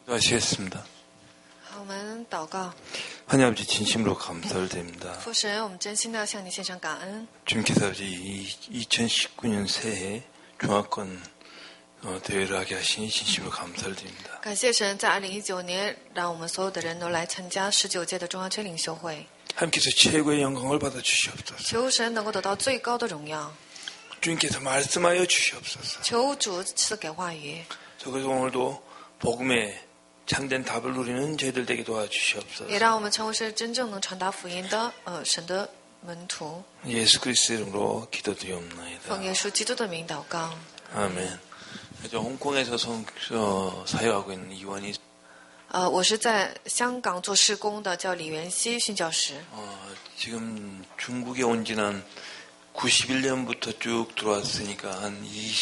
기도하시겠습니다. 好，我们祷告。 하나님 아버지 진심으로 감사를 드립니다. 父神，我们真心的向你献上感恩。 주님께서 이 2019년 새해 중화권 대회를 하게 하시니 진심으로 감사를 드립니다. 感谢神，在2019年，让我们所有的人都来参加19届的中央圈领袖会。 하나님께서 최고의 영광을 받아 주시옵소서. 求神能够得到最高的荣耀。 주님께서 말씀하여 주시옵소서. 求主赐给话语。 그래서 오늘도 복음의 참된 답을 누리는 저희들 되게 도와주시옵소서. 也让我们成为是真正能传达福音的神的门徒。 예수 그리스도의 이름으로 기도드리옵나이다. 奉耶稣基督的名祷告。 아멘. 저 홍콩에서 사역하고 있는 이완희. 我是在香港做事工的，叫李元熙宣教师。 지금 중국에 온 지는 91년부터 쭉 들어왔으니까 한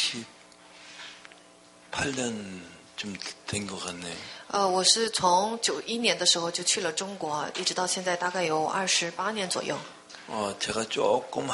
28년쯤 된 것 같네요. 我是从91年的时候就去了中国，一直到现在大概有28年左右。 제가 조금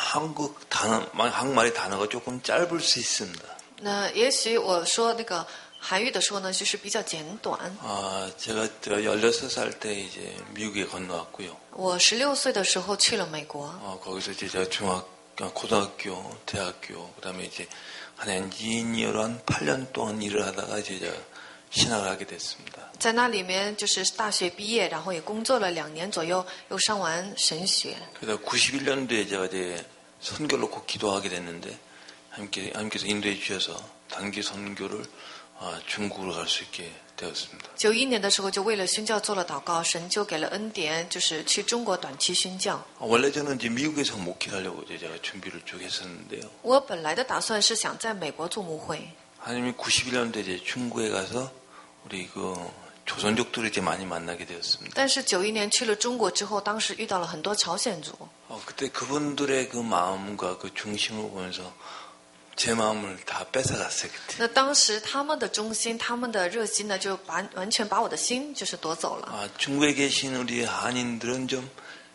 한국말의 단어가 조금 짧을 수 있습니다. 那也许我说那个韩语的时候呢，就是比较简短。 제가 16살 때 이제 미국에 건너왔고요. 我16岁的时候去了美国。 거기서 이제 제가 고등학교, 대학교, 그다음에 이제 한 엔지니어로 한 8년 동안 일을 하다가 이제 신학을 하게 됐습니다. 在那里面就是大学毕业，然后也工作了2年左右，又上完神学。 그래서 91년도에 제가 이제 선교를 꼭 기도하게 됐는데 하나님께서 인도해 주셔서 단기 선교를 중국으로 갈 수 있게 되었습니다. 91年的时候就为了宣教做了祷告，神就给了恩典，就是去中国短期宣教。 원래 저는 이제 미국에서 목회하려고 제가 준비를 쭉 했었는데요. 我本来的打算是想在美国做牧会。 하나님이 91년도에 이제 중국에 가서 우리 그 조선족들을 이제 많이 만나게 되었습니다. 但是91年去了中国之后，当时遇到了很多朝鲜族。 그때 그분들의 그 마음과 그 중심을 보면서 제 마음을 다 뺏어갔어요 그때. 那当时他们的中心，他们的热心呢，就完全把我的心就是夺走了。 중국에 계신 우리 한인들은 좀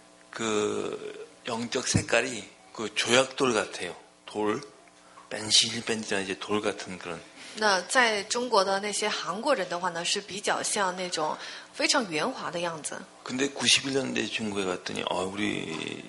그 영적 색깔이 그 조약돌 같아요. 돌, 뺀질뺀질한 이제 돌 같은 그런. 那在中国的那些韩国人的话呢，是比较像那种非常圆滑的样子。 근데 91년대 중국에 갔더니 우리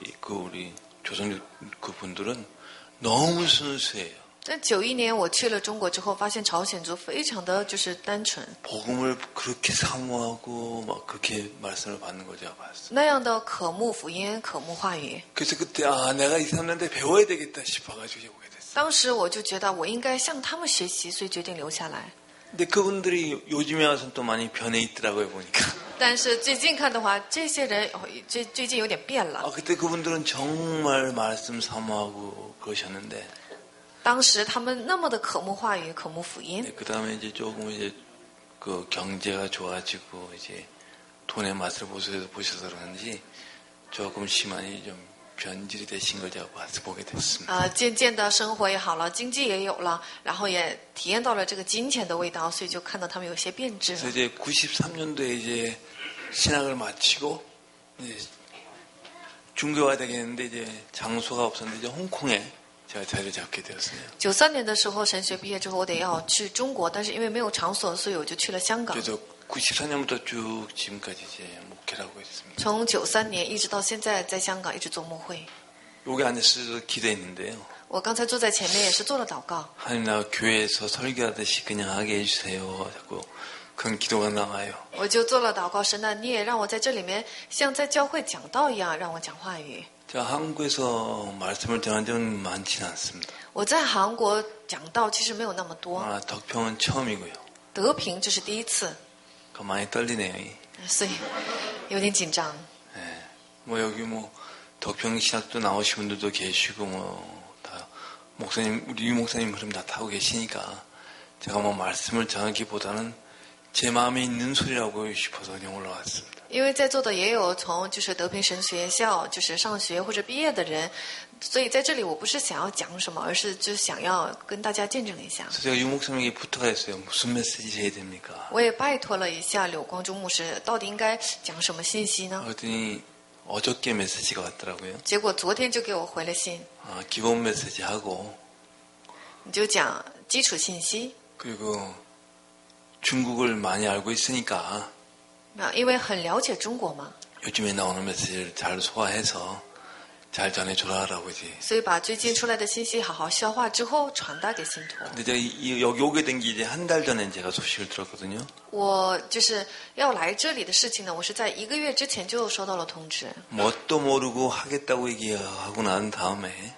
조선족 그분들은 너무 순수해요. 但91年我去了中国之后，发现朝鲜族非常的就是单纯， 복음을 그렇게 사모하고 막 그렇게 말씀을 받는 걸 제가 봤어요. 那样的渴慕福音、渴慕话语。 그래서 그때 내가 이 사람한테 배워야 되겠다 싶어가지고 오게 됐어요. 当时我就觉得我应该向他们学习，所以决定留下来。 근데 그분들이 요즘에 와서는 또 많이 변해 있더라고요 보니까. 但是最近看的话，这些人最近有点变了。 그때 그분들은 정말 말씀 사모하고 그러셨는데. 当时他们那么的渴慕话语、渴慕福音。 그 다음에 이제 조금 이제 그 경제가 좋아지고 이제 돈의 맛을 보셔서 그런지 조금씩 많이 좀 변질이 되신 걸 제가 보게 됐습니다. 渐渐的生活也好了，经济也有了，然后也体验到了这个金钱的味道，所以就看到他们有些变质了。 그래서 이제 93년도에 이제 신학을 마치고 이제 중교가 되겠는데 이제 장소가 없었는데 이제 홍콩에 제가 자리를 잡게 되었어요. 93年的时候，神学毕业之后，我得要去中国，但是因为没有场所，所以我就去了香港。 그래서 94년부터 쭉 지금까지 이제 목회를 하고 있습니다. 从93年一直到现在，在香港一直做牧会。 여기 앉아서 기도했는데요. 我刚才坐在前面也是做了祷告。 하나님 나 교회에서 설교하듯이 그냥 하게 해주세요. 자꾸 그런 기도가 나와요. 我就做了祷告，神啊，你也让我在这里面像在教会讲道一样，让我讲话语。 제가 한국에서 말씀을 전한 적은 많지는 않습니다. 我在韩国讲道其实没有那么多， 덕평은 처음이고요. 德平这是第一次， 많이 떨리네요. 所以有点紧张。 뭐 여기 뭐 덕평 신학도 나오신 분들도 계시고 뭐 다 목사님 우리 유 목사님 흐름 다 타고 계시니까 제가 뭐 말씀을 전하기보다는 제 마음에 있는 소리라고 싶어서 그냥 올라왔습니다. 因为在座的也有从就是德平神学校就是上学或者毕业的人，所以在这里我不是想要讲什么，而是就想要跟大家见证一下。 그래서 제가 유 목사님에게 부탁했어요. 무슨 메시지 해야 됩니까? 我也拜托了一下柳光中牧师，到底应该讲什么信息呢？ 그랬더니 어저께 메시지가 왔더라고요. 结果昨天就给我回了信， 기본 메시지하고 你就讲基础信息， 그리고 중국을 많이 알고 있으니까 因为很了解中国嘛， 요즘에 나오는 메시지를 잘 소화해서 잘 전해줘라라고 이제. 所以把最近出来的信息好好消化之后传达给信徒。 근데 제가 여기 오게 된 게 이제 한 달 전에 제가 소식을 들었거든요. 我就是要来这里的事情呢，我是在1个月之前就收到了通知。 뭣도 모르고 하겠다고 얘기하고 난 다음에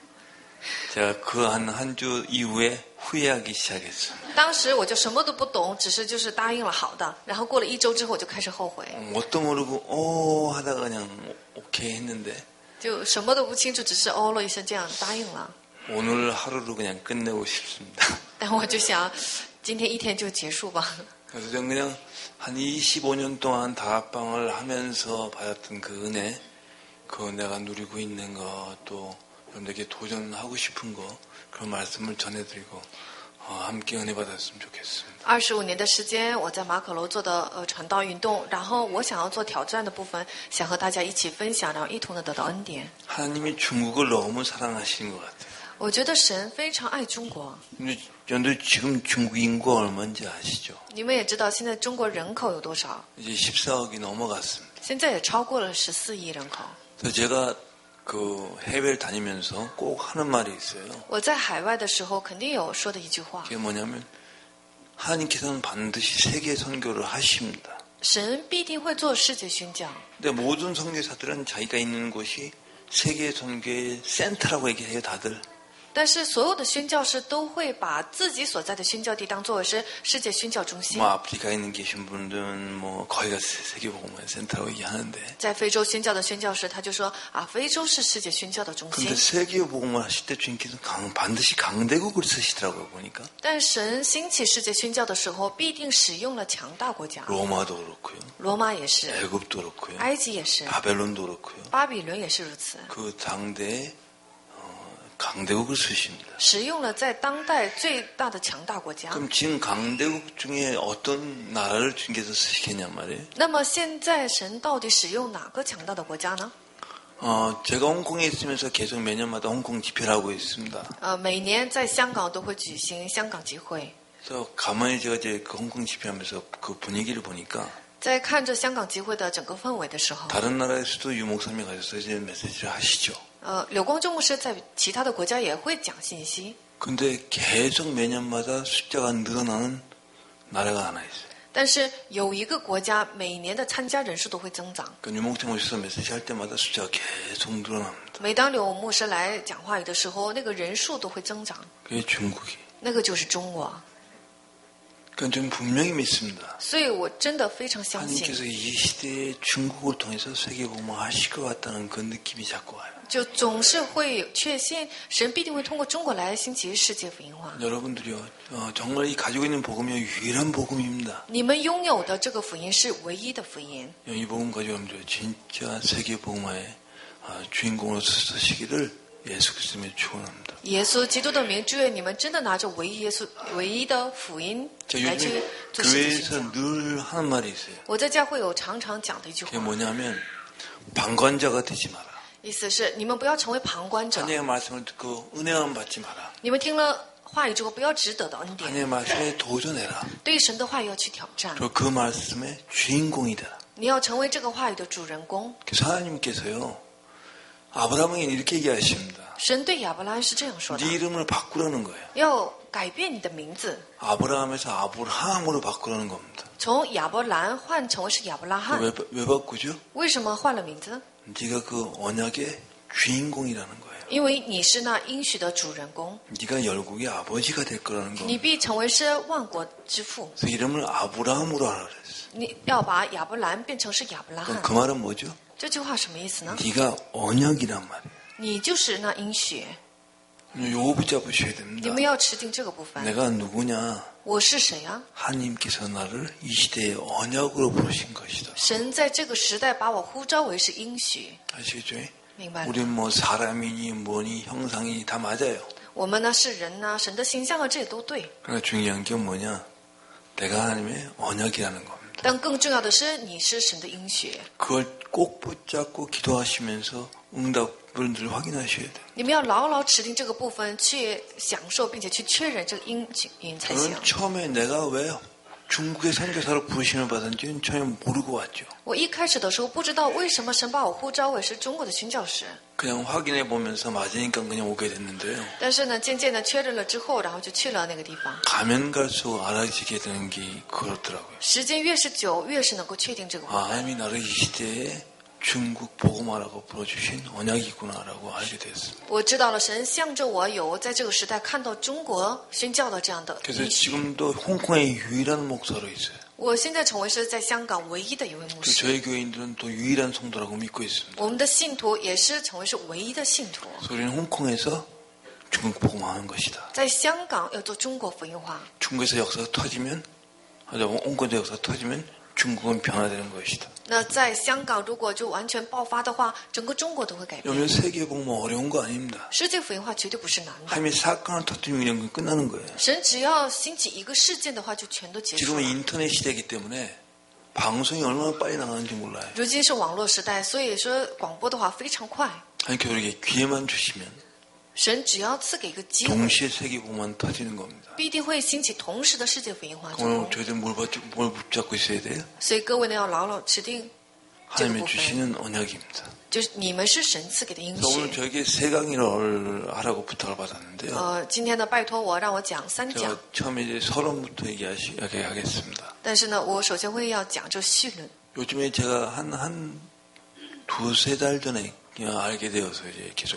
제가 그 한 주 이후에 후회하기 시작했어요. 当时我就什么都不懂，只是就是答应了好的，然后过了1周之后我就开始后悔， 뭣도 모르고 하다가 그냥 오케이 했는데 就什么都不清楚，只是哦了一声这样答应了。 오늘 하루로 그냥 끝내고 싶습니다. 但我就想，今天一天就结束吧。 그래서 저는 그냥 한 25년 동안 다락방을 하면서 받았던 그 은혜, 그 내가 누리고 있는 거, 또 여러분들에게 도전하고 싶은 거, 그런 말씀을 전해드리고 함께 은혜 받았으면 좋겠습니다. 25年的时间，我在马可楼做的传道运动，然后我想要做挑战的部分，想和大家一起分享，然后一同的得到恩典。 하나님이 중국을 너무 사랑하시는 것 같아요. 我觉得神非常爱中国。 근데 여러분들 지금 중국 인구가 얼마인지 아시죠? 你们也知道，现在中国人口有多少？ 이제 14억이 넘어갔습니다. 现在也超过了14亿人口。 그래서 제가 그 해외를 다니면서 꼭 하는 말이 있어요. 我在海外的时候，肯定有说的一句话： 그게 뭐냐면 하나님께서는 반드시 세계 선교를 하십니다. 神必定会做世界宣教。 근데 모든 선교사들은 자기가 있는 곳이 세계 선교의 센터라고 얘기해요, 다들. 但是所有的宣教士都会把自己所在的宣教地当作为是世界宣教中心。 뭐 아프리카에 있는 계신 분들은 뭐 거기가 세계 복음의 센터라고 얘기하는데. 在非洲宣教的宣教士，他就说啊，非洲是世界宣教的中心 근데 。 세계 복음을 하실 때 주님께서 반드시 강대국을 쓰시더라고요, 보니까. 但神兴起世界宣教的时候，必定使用了强大国家， 로마도 그렇고요. 罗马也是， 애굽도 그렇고요. 埃及也是， 바벨론도 그렇고요. 巴比伦也是如此， 그 당대에 강대국을 쓰십니다. 使用了在当代最大的强大国家。 그럼 지금 강대국 중에 어떤 나라를 주님께서 쓰시겠냔 말이에요. 那么现在神到底使用哪个强大的国家呢？ 제가 홍콩에 있으면서 계속 매년마다 홍콩 집회를 하고 있습니다. 每年在香港都会举行香港集会。 그래서 가만히 제가 이제 그 홍콩 집회하면서 그 분위기를 보니까 在看着香港集会的整个氛围的时候， 다른 나라에서도 유 목사님이 가셔서 이제 메시지를 하시죠. 柳光正牧师在其他的国家也会讲信息， 근데 계속 매년마다 숫자가 늘어나는 나라가 하나 있어요. 但是有一个国家每年的参加人数都会增长。 그 유 목사님 오셔서 메시지 할 때마다 숫자가 계속 늘어납니다. 每当柳牧师来讲话语的时候，那个人数都会增长。 그게 중국이. 那个就是中国， 그러니까 좀 분명히 믿습니다. 所以我真的非常相信， 하나님께서 이 시대에 중국을 통해서 세계 복음을 하실 것 같다는 그 느낌이 자꾸 와요. 就总是会确信神必定会通过中国来兴起世界福音化。 여러분들이요, 정말 이 가지고 있는 복음이 유일한 복음입니다. 你们拥有的这个福音是唯一的福音， 이 복음 가지고 여러분들 진짜 세계 복음화의 주인공으로 서시기를 예수 그리스도의 축원합니다. 耶稣基督的名，祝愿你们真的拿着唯一的福音 제가 来去 요즘 做世界宣 교회에서 教。 늘 하는 말이 있어요. 我在教会有常常讲的一句 그게 话， 뭐냐면 방관자가 되지 마라. 意思是你们不要成为旁观者， 하나님의 말씀을 듣고 은혜만 받지 마라. 你们听了话语之后不要只得到恩典， 하나님의 말씀에 도전해라. 对神的话语要去挑战， 그리고 그 말씀의 주인공이 되라. 你要成为这个话语的主人公。 그래서 하나님께서요, 아브라함에게 이렇게 얘기하십니다. 神对亚伯拉罕是这样说的 네 ： 이름을 바꾸라는 거예요. 要改变你的名字， 아브라함에서 아브라함으로 바꾸라는 겁니다. 从亚伯兰换成为是亚伯拉罕。 왜 바꾸죠? 为什么换了名字？ 네가 그 언약의 주인공이라는 거예요. 因为你是那应许的主人公， 네가 열국의 아버지가 될 거라는 你 겁니다. 必成为是万国之父。 그래서 이름을 아브라함으로 하라 그랬어요. 你要把亚伯兰变成是亚伯拉 그럼 罕。 그 말은 뭐죠? 这句话什么意思呢？ 네가 언약이란 말이에요. 你就是那应许， 요거 붙잡으셔야 你 됩니다. 们要持定这个部分。 내가 누구냐? 我是谁啊？ 하나님께서 나를 이 시대의 언약으로 부르신 것이다. 神在这个时代把我呼召为是应许， 아시겠죠? 明白了？ 우린 뭐 사람이니 뭐니 형상이니 다 맞아요. 我们呢是人呐，神的形象啊，这也都对。 그러니까 중요한 게 뭐냐? 내가 하나님의 언약이라는 겁니다. 但更重要的是，你是神的应许， 그걸 꼭 붙잡고 기도하시면서 응답을 늘 확인하셔야 돼요. 你们要牢牢持定这个部分，去享受并且去确认这个应允才行。 저는 처음에 내가 왜 중국의 선교사로 부르심을 받은지는 전혀 모르고 왔죠. 我一开始的时候不知道为什么神把我呼召为是中国的宣教士， 그냥 확인해 보면서 맞으니까 그냥 오게 됐는데요. 但是呢，渐渐的确认了之后，然后就去了那个地方。 가면 갈수록 알아지게 되는 게 그렇더라고요. 时间越是久，越是能够确定这个部分。 하나님이 나를 이 시대에 중국 복음화라고 불러주신 언약이구나라고 알게 됐습니다. 我知道了，神向着我有在这个时代看到中国宣教的这样的 그래서 应许。 지금도 홍콩의 유일한 목사로 있어요. 我现在成为是在香港唯一的一位牧 그 师。 저희 교인들은 또 유일한 성도라고 믿고 있습니다. 我们的信徒也是成为是唯一的信徒。 그래서 우리는 홍콩에서 중국 복음화하는 것이다. 在香港要做中国福音化， 중국에서 역사가 터지면, 홍콩에서 역사가 터지면 중국은 변화되는 것이다. 那在香港如果就完全爆发的话，整个中国都会改变。 여러분 세계 복음 어려운 거 아닙니다. 世界福音化绝对不是难的， 하나님이 사건을 터뜨리면 이런 건 끝나는 거예요. 神只要兴起一个事件的话，就全都结束 지금은 了。 인터넷 시대이기 때문에 방송이 얼마나 빨리 나가는지 몰라요. 如今是网络时代，所以说广播的话非常快。 하나님께 우리에게 기회만 주시면 神只要赐给一个机会， 동시에 세계 복음만 터지는 겁니다. 必定会兴起同时的世界福音化之 오늘 后。 저희들 뭘 붙잡고 있어야 돼요? 所以各位呢要牢牢持定这个 하나님이 部分， 주시는 언약입니다. 就是你们是神赐给的应 그래서 오늘 许。 저에게 세 강의를 하라고 부탁을 받았는데요. 今天呢，拜托我让我讲3讲 제가 ， 처음에 이제 서론부터 얘기하겠습니다. 但是呢，我首先会要讲这序论。 요즘에 제가 한 두세 달 전에 그냥 알게 되어서 이제 계속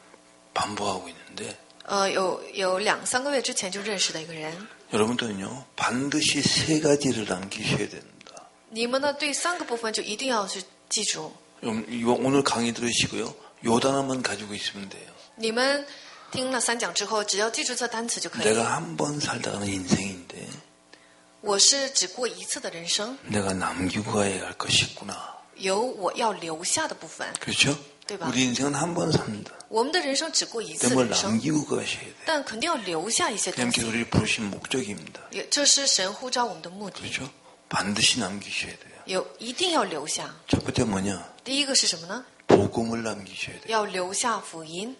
반복하고 있는데 有2-3个月之前就认识的一个人， 여러분들은요 반드시 세 가지를 남기셔야 됩니다. 你们呢对3个部分就一定要去记住。 오늘 강의 들으시고요. 요 단어만 가지고 있으면 돼요. 你们听了3讲之后，只要记住这单词就可以。 내가 한 번 살다가는 인생인데 我是只过一次的人生， 내가 남기고 가야 할 것이 있구나. 有我要留下的部分。 그렇죠? 对吧？ 우리 인생은 한 번 삽니다. 我们的人生只过一次 뭘 人生， 남기고 가셔야 돼요. 但肯定要留下一些东 하나님께서 西。 우리를 부르신 목적입니다. 也这是神呼召我们的目的， 그렇죠? 반드시 남기셔야 돼요. 一定要留下。 첫 번째 뭐냐? 第一个是什么呢？ 복음을 남기셔야 돼요. 要留下福音，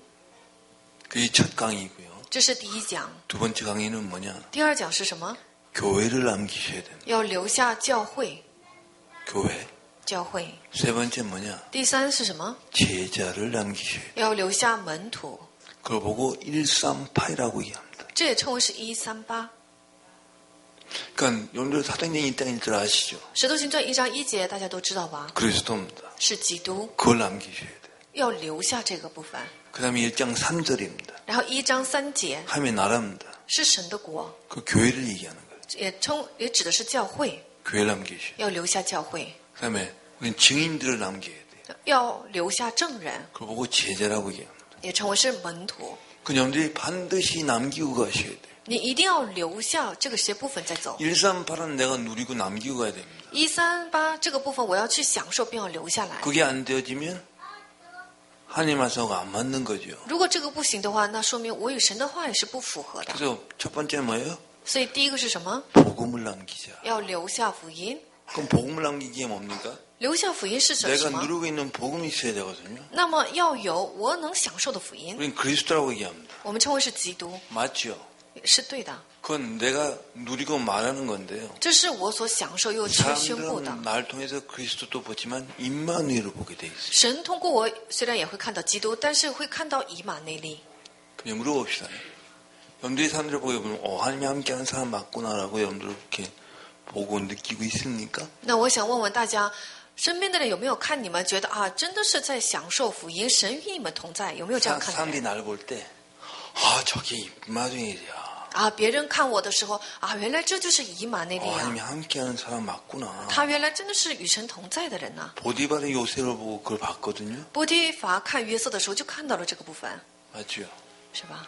그게 첫 강의고요. 这是第一讲。 두 번째 강의는 뭐냐? 第二讲是什么？ 교회를 남기셔야 됩니다. 要留下教会， 교회. 教会。 세 번째 뭐냐? 第三是什么？ 제자를 남기셔야 돼요. 要留下门徒， 그걸 보고 138이라고 얘기합니다. 这也称为是138。 그러니까 여러분들 사도행전 이 땅인 줄 아시죠? 使徒行传1章1节大家都知道吧？ 그리스도입니다. 是基督， 그걸 남기셔야 돼요. 要留下这个部分。 그 다음에 1장 3절입니다. 然后1章3节 하나님의 나라입니다. 是神的国， 그 교회를 얘기하는 거예요. 也指的是教会， 교회를 남기셔야 돼요. 要留下教会， 그 다음에 우리는 증인들을 남겨야 돼요. 要留下证人， 그걸 보고 제자라고 얘기합니다. 也称为是门徒。 그 여러분들이 반드시 남기고 가셔야 돼요. 你一定要留下这个些部分再走。 138은 내가 누리고 남기고 가야 됩니다. 138这个部分我要去享受，并要留下来。 그게 안 되어지면 하나님 말씀하고 안 맞는 거죠. 如果这个不行的话，那说明我与神的话也是不符合的。 그래서 첫 번째 뭐예요? 所以第一个是什么？ 복음을 남기자. 要留下福音。 그럼 복음을 남기기에 뭡니까? 留下福音是什 내가 么？ 누리고 있는 복음이 있어야 되거든요. 那么要有我能享受的福音， 우린 그리스도라고 얘기합니다. 我们称为是基督， 맞죠? 是对的。 그건 내가 누리고 말하는 건데요. 这是我所享受又去宣布的。 사람들은 날 통해서 그리스도도 보지만 임마누엘을 보게 돼 있어요. 神通过我虽然也会看到基督，但是会看到以马内利。 그냥 물어봅시다. 여러분들이 사람들을 보게 보면 하나님이 함께하는 사람 맞구나라고 여러분들 그렇게 보고 느끼고 있습니까? 那我想问问大家，身边的人有没有看你们觉得啊，真的是在享受福音，神与你们同在，有没有这样看的 사람들이 人？ 나를 볼 때 저게 임마누엘이야. 啊，别人看我的时候啊，原来这就是以马内利 하나님이 啊， 함께하는 사람 맞구나. 他原来真的是与神同在的人呐、 보디발의 요셉을 보고 그걸 봤거든요. 波提乏看约瑟的时候就看到了这个部分， 맞죠? 是吧？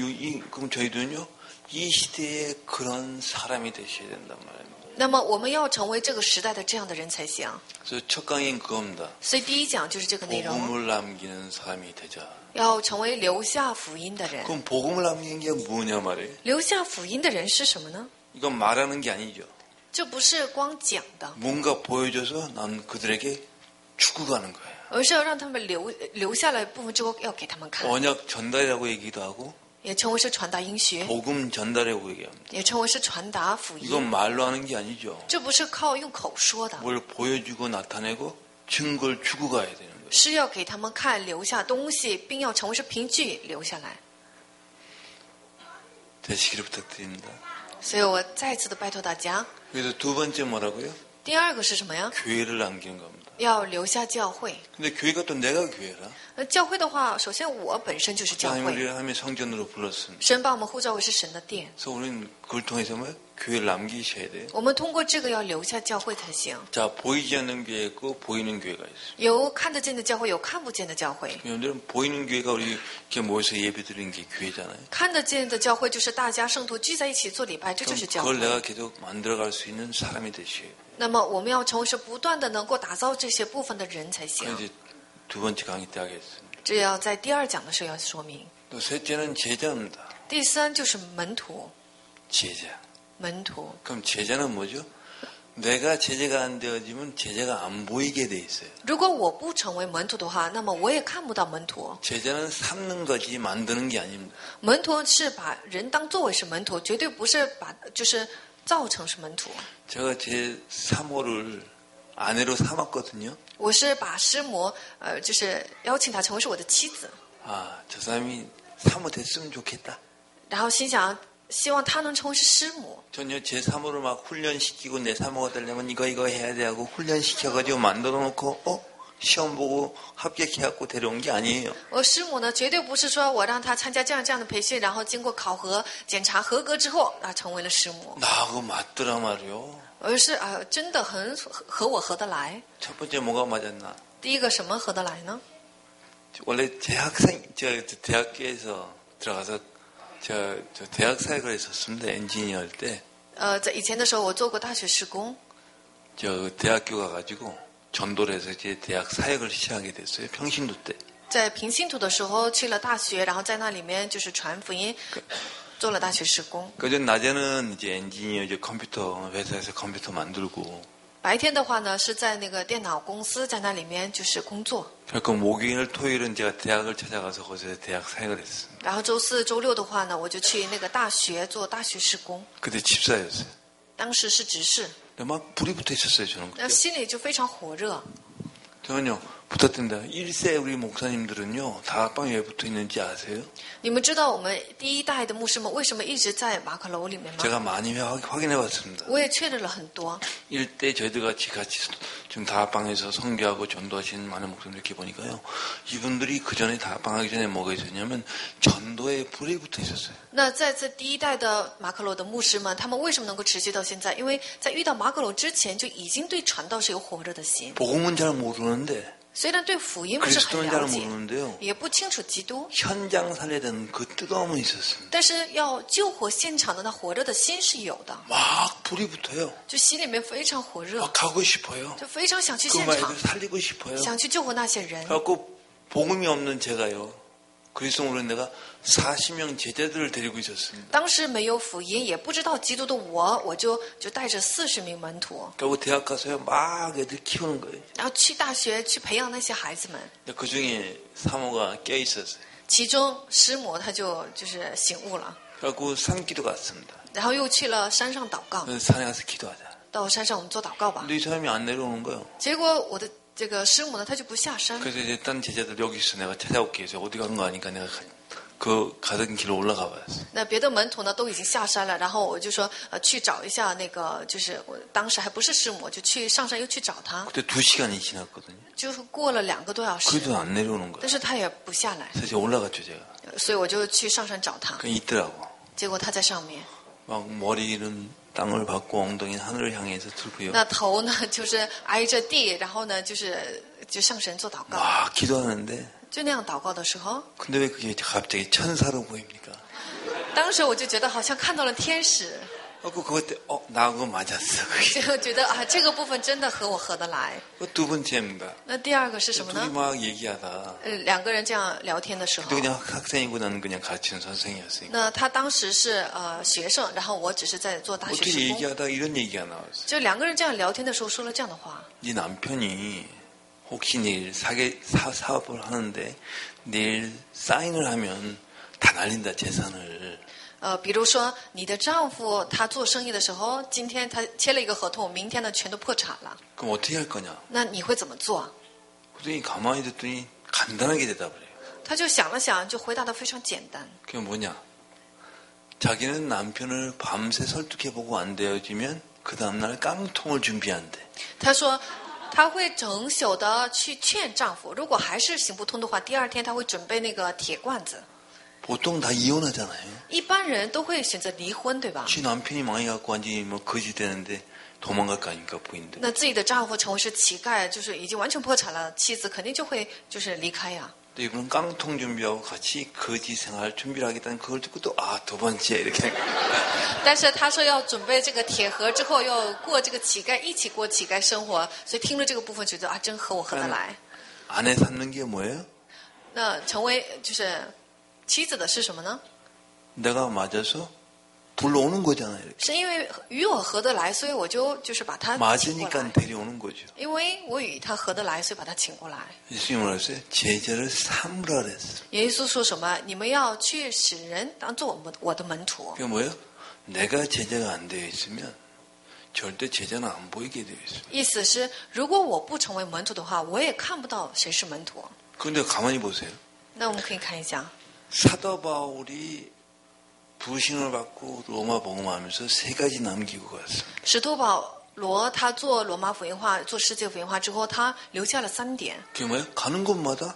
그럼 저희들은요 이 시대에 그런 사람이 되셔야 된단 말입니다. 那么我们要成为这个时代的这样的人才行。 그래서 첫 강의는 그겁니다. 所以第一讲就是这个内容， 복음을 남기는 사람이 되자. 要成为留下福音的人。 그럼 복음을 남기는 게 뭐냐 말이에요. 留下福音的人是什么呢？ 이건 말하는 게 아니죠. 这不是光讲的， 뭔가 보여줘서 난 그들에게 주고 가는 거예요. 而是要让他们留下来部分之后要给他们看。 언약 전달이라고 얘기도 하고 也称为是传达音学， 복음 전달이라고 얘기합니다. 也称为是传达福 이건 音。 말로 하는 게 아니죠. 这不是靠用口说的， 뭘 보여주고 나타내고 증거를 주고 가야 되는 거예요. 是要给他们看，留下东西，并要成为是凭据留下来。 되시기를 부탁드립니다. 所以我再次的拜托大家， 그래서 두 번째 뭐라고요? 第二个是什么呀？ 교회를 남기는 겁니다. 要留下教会。 근데 교회가 또 내가 교회라. 教会的话，首先我本身就是教 하나님 会， 우리를 하나님의 성전으로 불렀습니다. 神把我们呼召为是神的殿， 그래서 우리는 그걸 통해서 뭐 교회를 남기셔야 돼요. 我们通过这个要留下教会才行。 자, 보이지 않는 교회 있고 보이는 교회가 있어요. 有看得见的教会，有看不见的教会。 여러분들은 보이는 교회가 우리 이렇게 모여서 예배 드리는 게 교회잖아요. 看得见的教会就是大家圣徒聚在一起做礼拜，这就 그럼 是教 그걸 会。 내가 계속 만들어갈 수 있는 사람이 되셔야 돼요. 那么我们要从是不断的能够打造这些部分的人才行。 그래서 이제 두 번째 강의 때 하겠습니다. 这要在第二讲的时候要说明。 또 셋째는 제자입니다. 第三就是门徒， 제자. 门徒。 그럼 제자는 뭐죠? 내가 제자가 안 되어지면 제자가 안 보이게 돼 있어요. 如果我不成为门徒的话，那么我也看不到门徒。 제자는 삼는 거지 만드는 게 아닙니다. 门徒是把人当作为是门徒，绝对不是把就是造成是门徒。 제가 제 사모를 아내로 삼았거든요. 我是把师母就是邀请她成为是我的妻子， 아, 저 사람이 사모 됐으면 좋겠다. 然后心想希望她能成为是师母。 전혀 제 사모를 막 훈련시키고 내 사모가 되려면 이거 해야 돼 하고 훈련시켜가지고 만들어 놓고 시험 보고 합격해갖고 데려온 게 아니에요. 我师母呢，绝对不是说我让她参加这样的培训，然后经过考核检查合格之后啊成为了师母， 나하고 맞더라 말이요. 而是真的很和我合得来。 첫 번째 뭐가 맞았나? 第一个什么合得来呢？ 원래 저 대학교에서 들어가서 저 대학 사역을 했었습니다. 엔지니어 할 때. 在以前的时候，我做过大学施工， 저 대학교 가가지고 전도를 해서 이제 대학 사역을 시작하게 됐어요. 평신도 때. 在平信徒的时候去了大学，然后在那里面就是传福音，做了大学施工。 그전 낮에는 이제 엔지니어 이제 컴퓨터 회사에서 컴퓨터 만들고. 白天的话呢，是在那个电脑公司，在那里面就是工作。 그러니까 목요일 토요일은 제가 대학을 찾아가서 거기서 대학 사역을 했습니다. 然后周四周六的话呢，我就去那个大学做大学施工。 그때 집사였어요. 当时是执事， 근데 막 불이 붙어 있었어요. 저는 那 그때. 心里就非常火热。 저는요 붙었답니다. 1세 우리 목사님들은요 다락방에 왜 붙어 있는지 아세요? 你们知道我们第一代的牧师们为什么一直在马可楼里面吗？ 제가 많이 확인해 봤습니다. 我也确认了很多。 일대 저희들 같이 지금 다락방에서 선교하고 전도하시는 많은 목사님들 이렇게 보니까요. 이분들이 그 전에 다락방 하기 전에 뭐가 있었냐면 전도에 불이 붙어 있었어요. 那在这第一代的马可楼的牧师们，他们为什么能够持续到现在？因为在遇到马可楼之前，就已经对传道是有火热的心。 복음은 잘 모르는데 虽然对福音不是很 그리스도는 了 잘 解， 모르는데요. 也不清楚基督， 현장 살리던 그 뜨거움은 있었습니다. 但是要救活现场的那火热的心是有的， 막 불이 붙어요. 就心里面非常火热， 막 가고 싶어요. 就非常想去 그 现 말들 场， 살리고 싶어요. 想去救活那些人。 그래갖고 복음이 없는 제가요. 그리스도로 내가 40명 제자들을 데리고 있었습니다. 当时没有福音，也不知道基督的我就带着40名门徒， 결국 대학 가서요 막 애들 키우는 거예요. 然后去大学去培养那些孩子们。 그 중에 사모가 껴 있었어요. 其中师母她就是醒悟了， 그래갖고 산기도 갔습니다. 然后又去了山上祷告， 그래서 산에 가서 기도하자. 到山上我们做祷告吧。 근데 이 사람이 안 내려오는 거예요. 结果我的这个师母呢，她就不下山。 그래서 이제 딴 제자들 여기 있어 내가 찾아올게 해서 어디 간 거 아니까 내가 그 가던 길로 올라가 봤어요. 那别的门徒呢都已经下山了，然后我就说去找一下那个，就是我当时还不是师母，就去上山又去找他， 그때 2시간이 지났거든요. 就是过了2个多小时， 그래도 안 내려오는 거예요. 但是他也不下来， 그래서 이제 올라갔죠 제가. 所以我就去上山找他， 그 있더라고. 结果他在上面， 막 머리는 땅을 받고 엉덩이는 하늘을 향해서 들고요. 那头呢就是挨着地，然后呢就向神做祷告， 막 기도하는데 就那样祷告的时候， 근데 왜 그게 갑자기 천사로 보입니까? 当时我就觉得好像看到了天使， 그것 때 나 그거 맞았어. 그게. 就觉得这个部分真的和我合得来。 두 번째입니다. 那第二个是什么 둘이 呢？ 막 얘기하다. 2个人这样聊天的时候 근데 ， 그냥 학생이고 나는 그냥 가르치는 선생이었으니까. 那他当时是学生，然后我只是在做大学 어떻게 施工。 얘기하다 이런 얘기가 나왔어요. 就2个人这样聊天的时候说了这样的话： 네 남편이 혹시 내일 사업을 하는데 내일 사인을 하면 다 날린다 재산을. 比如说你的丈夫他做生意的时候，今天他签了一个合同，明天呢全都破产了， 그럼 어떻게 할 거냐? 那你会怎么做？ 그랬더니 가만히 듣더니 간단하게 대답을 해요. 他就想了想，就回答得非常简单。 그게 뭐냐? 자기는 남편을 밤새 설득해보고 안 되어지면 그 다음날 깡통을 준비한대. 他说他会整宿的去劝丈夫，如果还是行不通的话，第二天他会准备那个铁罐子。 보통 다 이혼하잖아요. 一般人都会选择离婚，对吧？ 지 남편이 망해갖고 완전히 뭐 거지 되는데 도망갈 거 아닙니까 부인들. 那自己的丈夫成为是乞丐，就是已经完全破产了，妻子肯定就会就是离开呀。 또 이분은 깡통 준비하고 같이 거지 생활 준비를 하겠다는 그걸 듣고 또 두 번째 이렇게. 但是他说要准备这个铁盒之后，要过这个乞丐，一起过乞丐生活，所以听了这个部分觉得啊，真和我合得来。 아내 삼는 게 뭐예요? 那成为就是妻子的是什么呢？ 내가 맞아서 불러오는 거잖아요. 이렇게. 是因为与我合得来，所以我就是把他请过 맞으니까 来。 데려오는 거죠. 因为我与他合得来，所以把他请过来。 예수님은 그랬어요. 제자를 삼으라 그랬어요. 耶稣说什么？你们要去使人当做我的门徒。 그게 뭐예요? 내가 제자가 안 되어 있으면 절대 제자는 안 보이게 되어 있어요. 意思是，如果我不成为门徒的话，我也看不到谁是门徒。 그런데 가만히 보세요. 那我们可以看一下， 사도 바울이 부르심을 받고 로마 복음하면서 3가지 남기고 갔어요. 使徒保罗他做罗马福音化、做世界福音化之后，他留下了3点。 그게 뭐예요? 가는 곳마다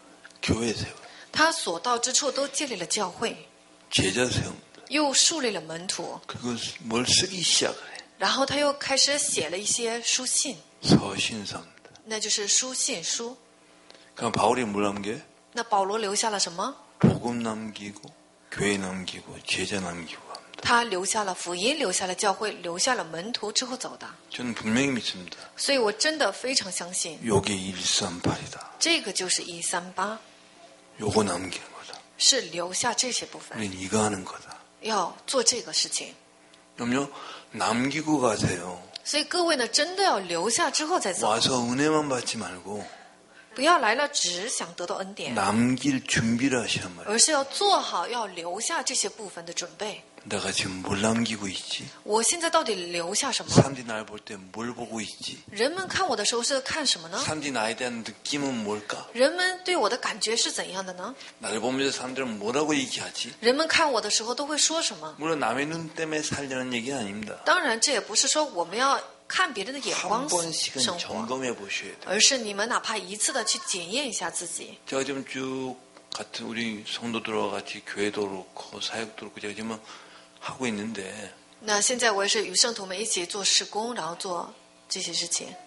교회 세워요. 他所到之处都建立了教会， 제자 세웁니다. 又树立了门徒， 그리고 뭘 쓰기 시작을 해요. 然后他又开始写了一些书信， 서신서입니다. 那就是书信书。 그럼 바울이 뭘 남겨요? 那保罗留下了什么？ 복음 남기고 교회 남기고 제자 남기고 합니다. 他留下了福音，留下了教会，留下了门徒之后走的。 저는 분명히 믿습니다. 所以我真的非常相信， 요게 138이다. 这个就是138， 요거 남기는 거다. 是留下这些部分， 우린 이거 하는 거다. 要做这个事情。 그럼요, 남기고 가세요. 所以各位呢，真的要留下之后再走， 와서 은혜만 받지 말고 不要来了只想得到恩典， 남길 준비를 하시란 말이에요. 而是要做好要留下这些部分的准备。 내가 지금 뭘 남기고 있지? 我现在到底留下什么？ 사람들이 날 볼 때 뭘 보고 있지? 人们看我的时候是看什么呢？ 사람들이 나에 대한 느낌은 뭘까? 人们对我的感觉是怎样的呢？ 나를 보면서 사람들은 뭐라고 얘기하지? 人们看我的时候都会说什么？ 물론 남의 눈 때문에 살려는 얘기는 아닙니다. 当然，这也不是说我们要看别人的眼 한 光 번씩은 生活， 점검해 보셔야 돼요. 而是你们哪怕一次的去检验一下自己。 제가 지금 쭉 같은 우리 성도들과 같이 교회도 그렇고 사역도 그렇고 제가 지금 하고 있는데 那现在我也是与圣徒们一起做事工，然后做这些事情。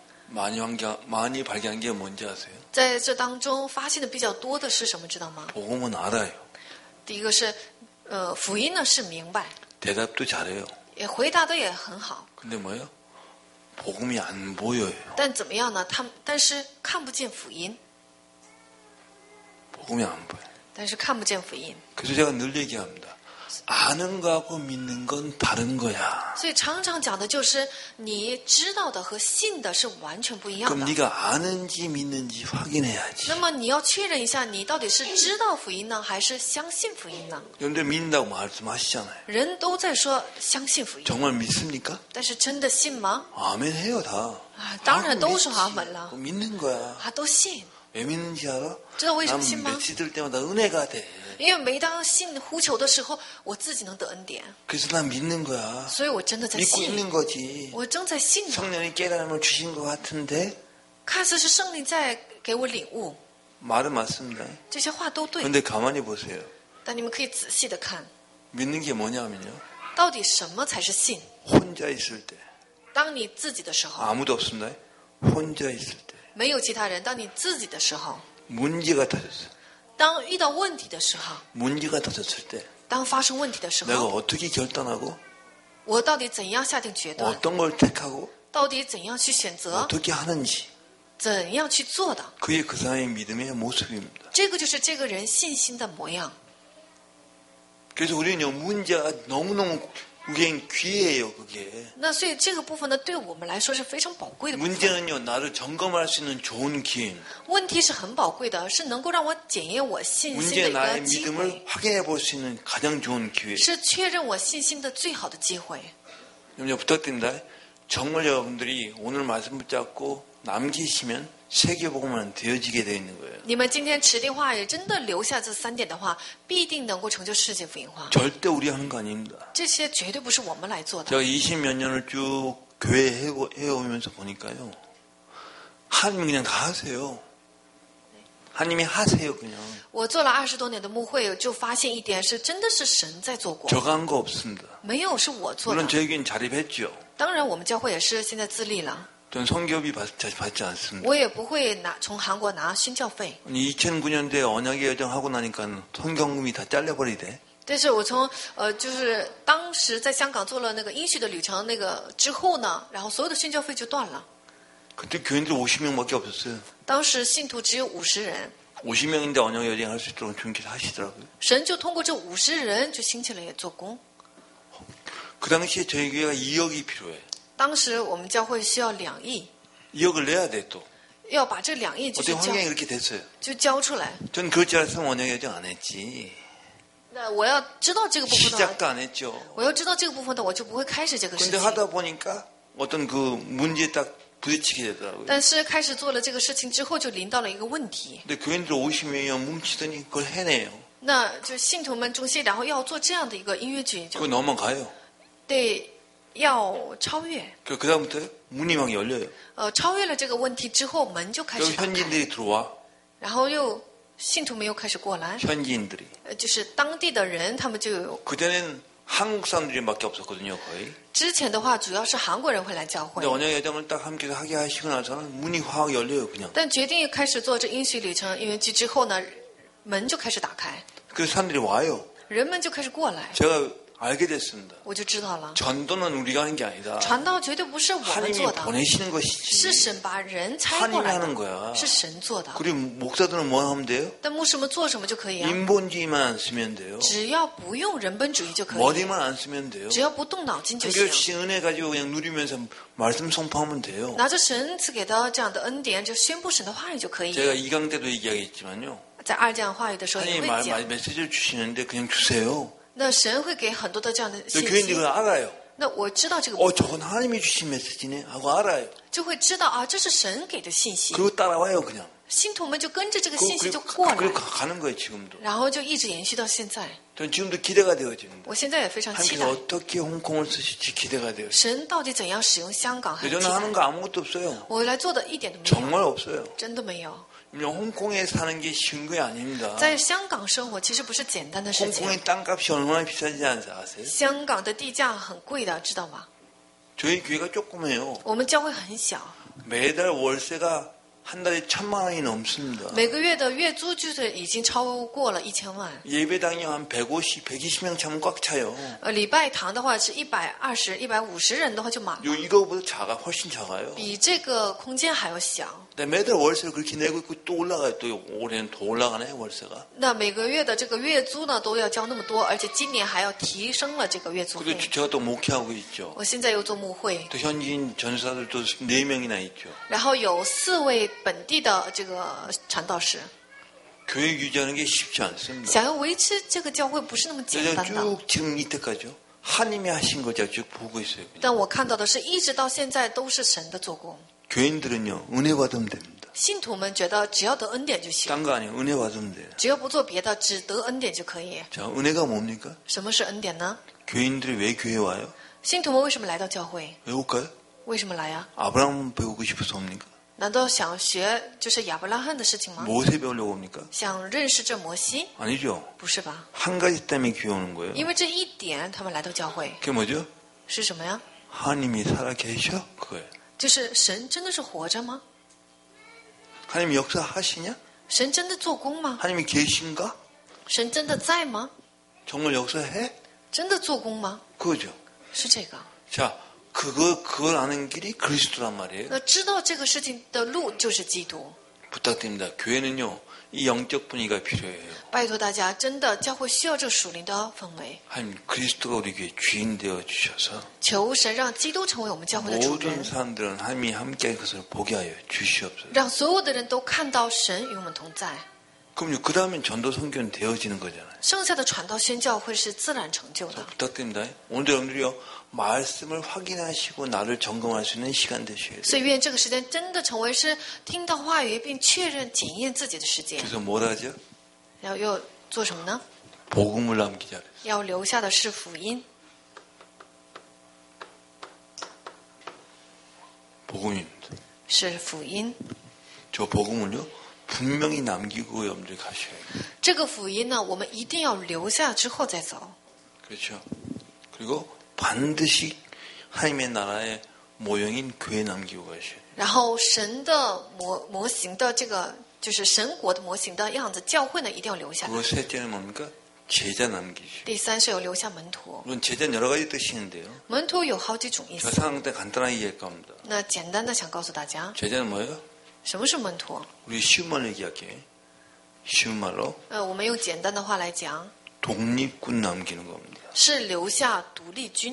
많이 발견한 게 뭔지 아세요? 在这当中发现的比较多的是什么？知道吗？ 복음은 알아요. 第一个是，福音呢是明白， 대답도 잘해요. 也回答的也很好， 근데 뭐예요? 복음이 안 보여요. 但怎么样呢？但是看不见福音， 복음이 안 보여요. 但是看不见福音。 그래서 제가 늘 얘기합니다. 아는 거하고 믿는 건 다른 거야. 所以常常讲的就是你知道的和信的是完全不一样 그럼 的。 네가 아는지 믿는지 확인해야지. 那么你要确认一下，你到底是知道福音呢，还是相信福音呢？ 여러분들 믿는다고 말씀하시잖아요. 人都在说相信福音， 정말 믿습니까? 但是真的信吗？ 아멘 해요 다. 啊，当然都 믿지. 说阿门了， 믿는 거야. 啊，都信。 왜 믿는지 알아? 知道为什 난 么信吗？ 메시 들 때마다 은혜가 돼. 因为每当信呼求的时候，我自己能得恩典， 그래서 난 믿는 거야. 所以我真的在 믿고 信， 있는 거지. 我正在信呢。 성령이 깨달음을 주신 것 같은데 看似是圣灵在给我领悟， 말은 맞습니다. 这些话都对， 그런데 가만히 보세요. 但你们可以仔细的看， 믿는 게 뭐냐면요. 到底什么才是信？ 혼자 있을 때 当你自己的时候， 아무도 없습니다. 혼자 있을 때 没有其他人；当你自己的时候， 문제가 터졌어. 当遇到问题的时候， 문제가 터졌을 때 当发生问题的时 내가 候， 어떻게 결단하고 我到底怎样下定决断？ 어떤 걸 택하고 到底怎样去选择？ 어떻게 하는지 怎样去做的？ 그게 그 사람의 믿음의 모습입니다. 这个就是这个人信心的模样。 그래서 우리는요 문제가 너무너무 우리엔 귀해요, 그게. 那所以这个部分呢，对我们来说是非常宝贵的部分。 문제는요, 나를 점검할 수 있는 좋은 기회입니다. 问题是很宝贵的，是能够让我检验我信心的 문제는 一 나의 个机 믿음을 会， 확인해 볼 수 있는 가장 좋은 기회. 是确认我信心的最好的机会。 여러분 부탁드립니다. 정말 여러분들이 오늘 말씀 붙잡고 남기시면 세계복음은 되어지게 되어 있는 거예요. 你们今天持定话语，真的留下这3点的话，必定能够成就世界福音化。 절대 우리 하는 거 아닙니다. 这些绝对不是我们来做的。 제가 20몇 년을 쭉 교회 해오면서 보니까요. 하나님이 그냥 다 하세요. 하나님이 하세요, 그냥. 我做了20多年的牧会，就发现一点是，真的是神在做工， 저가 한 거 없습니다. 没有是我做的 물론 。 저희 교회는 자립했죠. 当然，我们教会也是现在自立了， 전 성교비 받지 않습니다. 我也不会从韩国拿宣教费。 2009년도에 언약의 여정 하고 나니까 성경금이 다 잘려버리대. 但是我从就是当时在香港做了那个应许的旅程那个之后呢，然后所有的宣教费就断了。 그때 교인들 50명밖에 없었어요. 当时信徒只有50人， 50명인데 언약의 여정 할 수 있도록 주님께서 하시더라고요. 神就通过这50人就兴起了也做工。 그 당시에 저희 교회가 2억이 필요해. 当时我们教会需要2亿， 2억을 내야 돼 또. 要把这2亿就 어떻게 交 환경이 그렇게 됐어요. 就交出来。 전 그렇지 않았으면 언약의 여정 안 했지. 那我要知道这个部分的话， 시작도 안 했죠. 我要知道这个部分的，我就不会开始这个事 근데 情。 하다 보니까 어떤 그 문제에 딱 부딪히게 되더라고요. 但是开始做了这个事情之后，就临到了一个问题。 근데 교인들 50명이 뭉치더니 그걸 해내요. 那就信徒们中心，然后要做这样的一个音乐剧，就 그거 넘어가요. 得要超越。 그 다음부터 문이 막 열려요. 超越了这个问题之后，门就开 여기 始打开， 현지인들이 들어와. 然后又信徒们又开始过来， 현지인들이. 就是当地的人，他们就有。 그때는 한국 사람들이밖에 없었거든요, 거의. 之前的话，主要是韩国人会来教会 근데 ， 언약의 여정을 딱 함께 하게 하시고 나서는 문이 확 열려요, 그냥. 但决定开始做这应许旅程音乐剧之后呢，门就开始打开， 그래서 사람들이 와요. 人们就开始过来， 제가 알게 됐습니다. 我就知道了， 전도는 우리가 하는 게 아니다. 传道绝对不是我们 하나님이 做的， 보내시는 是 것이지. 神把人差过来 하나님이 하는 的， 거야. 是神做的。 그리고 목사들은 뭐 하면 돼요? 但牧师们做什么就可以啊？ 인본주의만 안 쓰면 돼요. 只要不用人本主义就可以， 머리만 안 쓰면 돼요. 只要不动脑筋就 한 行。 교씩 은혜 가지고 그냥 누리면서 말씀 선포하면 돼요. 拿着神赐给的这样的恩典，就宣布神的话语就可以。 제가 2강 때도 얘기하겠지만요. 在2讲话语的时候也 하나님 会讲， 메시지를 주시는데 그냥 주세요. 那神会给很多的这样的 저 信 교인들이 息 그걸 。 알아요. 那我知道这个部分， 저건 하나님이 주신 메시지네 하고 알아요. 就会知道啊，这是神给的信息。 그리고 따라와요 그냥. 信徒们就跟着这个信息就过来， 그리고 가는 거예요 지금도. 然后就一直延续到现在。 전 지금도 기대가 되어집니다. 我现在也非常期 하나님께서 待 어떻게 홍콩을 쓰실지 기대가 돼요. 神到底怎样使用香港，很期 저는 하는 待。 거 아무것도 없어요. 我来做的一点都没 정말 有， 없어요. 真的没有。 그냥 홍콩에 사는 게 쉬운 게 아닙니다. 在香港生活其实不是简单的事情。 홍콩의 땅값이 얼마나 비싸지 아세요? 香港的地价很贵的，知道吗？ 저희 교회가 조그매요. 我们教会很小， 매달 월세가 한 달에 1,000만 원이 넘습니다. 每个月的月租就是已经超过了1000万。 예배당이 한 150명 차면 꽉 차요. 礼拜堂的话是120、150人的话就满了， 이거보다 훨씬 작아요. 比这个空间还要小。 근데 매달 월세를 그렇게 내고 있고 또 올라가요. 또 올해는 더 올라가네 월세가. 那每个月的这个月租呢都要交那么多，而且今年还要提升了这个月租 그리고 费。 제가 또 목회하고 있죠. 我现在又做牧会， 또 현지인 전사들도 4명이나 있죠. 然后有4位本地的这个传道士， 교회 유지하는 게 쉽지 않습니다. 想要维持这个教会不是那么简 제가 单的。 쭉 지금 이때까지요. 하나님이 하신 거 제가 쭉 보고 있어요. 그냥. 但我看到的是一直到现在都是神的做工。 교인들은요. 은혜 받으면 됩니다. 信徒们觉得只要得恩典就行， 딴 거 아니에요. 은혜 받으면 돼요. 只要不做别的，只得恩典就可以。 자, 은혜가 뭡니까? 什么是恩典呢？ 교인들이 왜 교회에 와요? 信徒们为什么来到教会？ 왜 올까요? 为什么来呀？ 아브라함 배우고 싶어서 옵니까? 难道想学就是亚伯拉罕的事情吗？ 모세 배우려고 옵니까? 想认识这摩西？ 아니죠. 不是吧？ 한 가지 때문에 교회 오는 거예요. 因为这一点，他们来到教会 그게 뭐죠? 是什么呀？ 하나님이 살아 계셔? 그거예요. 就是神真的是活着吗？ 하나님 역사하시냐? 神真的做工吗？ 하나님이 계신가? 神真的在吗？ 정말 역사해? 真的做工吗？ 그거죠. 是这个。 자, 그걸 아는 길이 그리스도란 말이에요. 那知道这个事情的路就是基督。 부탁드립니다. 교회는요, 이 영적 분위기가 필요해요. 拜托大家，真的教会需要这个属灵的氛围。 하나님 그리스도가 우리 교회 주인 되어 주셔서 求神让基督成为我们教会的主 모든 人， 사람들은 하나님이 함께한 것을 보게 하여 주시옵소서. 让所有的人都看到神与我们同在。 그럼요, 그 다음엔 전도 선교는 되어지는 거잖아요. 剩下的传道宣教会是自然成就的。 부탁드립니다. 오늘도 여러분들이요, 말씀을 확인하시고 나를 점검할 수 있는 시간 되셔야 돼요. 所以愿这个时间真的成为是听到话语并确认检验自己的时间。 그래서 뭘 하죠? 然后又做什么呢？ 복음을 남기자 그랬어요. 要留下的是福音， 복음입니다. 是福音。 저 복음을요, 분명히 남기고 여러분들이 가셔야 돼요. 这个福音呢，我们一定要留下之后再走。 그렇죠. 그리고 반드시 하나님의 나라의 모형인 교회 남기고 가셔야 돼요. 然后神的模型的这个就是神国的模型的样子，教会呢一定要留下来。 그리고 셋째는 뭡니까? 제자 남기시오. 第三是有留下门徒， 물론 제자는 여러 가지 뜻이 있는데요. 门徒有好几种意 제가 思。 상황 때 간단하게 이해할까 합니다. 那简单的想告诉大家， 제자는 뭐예요? 什么是门徒？ 우리 쉬운 말로 얘기할게요. 쉬운 말로 我们用简单的话来讲， 독립군 남기는 겁니다. 是留下独立军，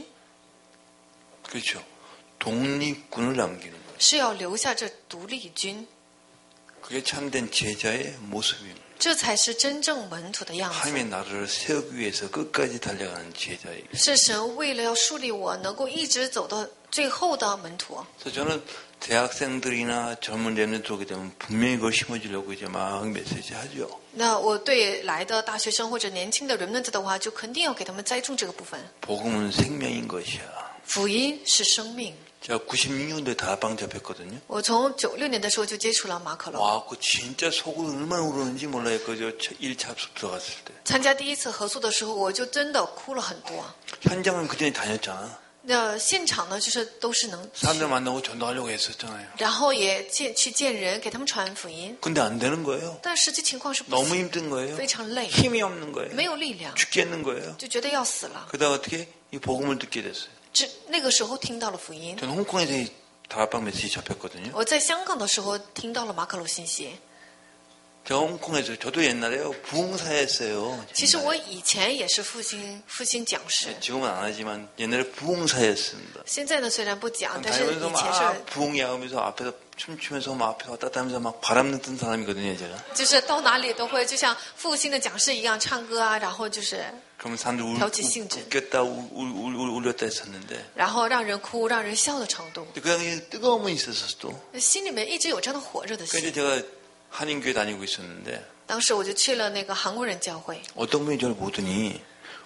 그렇죠. 독립군을 남기는 거예요. 是要留下这独立军， 그게 참된 제자의 모습입니다. 这才是真正门徒的样子。 하나님의 나라를 세우기 위해서 끝까지 달려가는 제자예요. 是神为了要树立我能够一直走到最后的门徒。 그래서 저는 대학생들이나 젊은 랩런트 오게 되면 분명히 그걸 심어주려고 이제 막 메시지 하죠. 那我对来的大学生或者年轻的人们的话，就肯定要给他们栽种这个部分。 복음은 생명인 것이야. 福音是生命。 제가 96년도에 다락방 접했거든요. 我从96年的时候就接触了马可龙， 와, 그 진짜 속으로 얼마나 울었는지 몰라요. 그저 1차 합숙 들어갔을 때. 参加第一次合宿的时候，我就真的哭了很多。 현장은 그전에 다녔잖아. 那现场呢，就是都是能去， 사람들 만나고 전도하려고 했었잖아요. 然后也去见人，给他们传福音。 근데 안 되는 거예요. 但实际情况是不 너무 行， 힘든 거예요. 非常累， 힘이 없는 거예요. 没有力量， 죽겠는 거예요. 就觉得要死了。 그러다 어떻게 이 복음을 듣게 됐어요. 那个时候听到了福音。 저는 홍콩에서 이 다락방 메시지 접했거든요. 我在香港的时候听到了马可罗信息。 제가 홍콩에서 저도 옛날에요 부흥사였어요. 其实我以前也是复兴讲师， 지금은 안 하지만 옛날에 부흥사였습니다. 现在呢虽然不讲，但是 다니면서 以前 막 是 부흥이야 하면서 앞에서 춤추면서 막 앞에서 왔다 갔다 하면서 막 바람 넣던 사람이거든요, 제가. 就是到哪里都会就像复兴的讲师一样唱歌啊，然后就是 그러면 사람들 벼치兴致. 웃겼다 울렸다 했었는데 然后让人哭让人笑的程度， 그 당시에 뜨거움은 있었어 또. 心里面一直有这样的火热的 그래서 心。 제가 한인교회 다니고 있었는데 当时我就去了那个韩国人教会， 어떤 분이 저를 보더니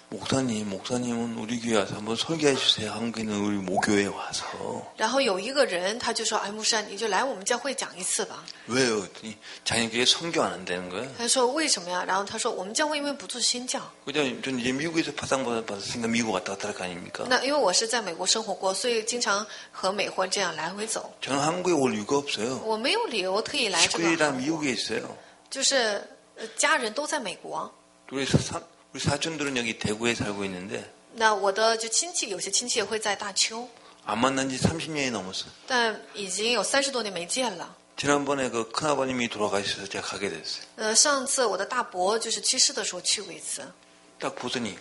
목사님은 우리 교회 와서 한번 설교해 주세요. 한국에 있는 우리 모교회에 와서. 然后有一个人他就说：“哎，牧师，你就来我们教会讲一次吧。 왜요? 그랬더니 자기 교회 선교 안 한다는 거예요. ” 他说：“为什么呀？”然后他说：“我们教会因为不做宣教。 전 이제 미국에서 파상받았으니까 미국 왔다 갔다 할 거 아닙니까? 那因为我是在美国生活过，所以经常和美国这样来回走。 저는 한국에 올 이유가 없어요. 我没有理由特意来这 식구들이 个 다 韩国， 미국에 있어요. 就是家人都在美国。 우리 사촌들은 여기 대구에 살고 있는데 那我的就亲戚，有些亲戚也会在大邱， 안 만난 지 30년이 넘었어. 但已经有30多年没见了。 지난번에 그 큰아버님이 돌아가셔서 제가 가게 됐어요. 上次我的大伯就是去世的时候去过一次， 딱 보더니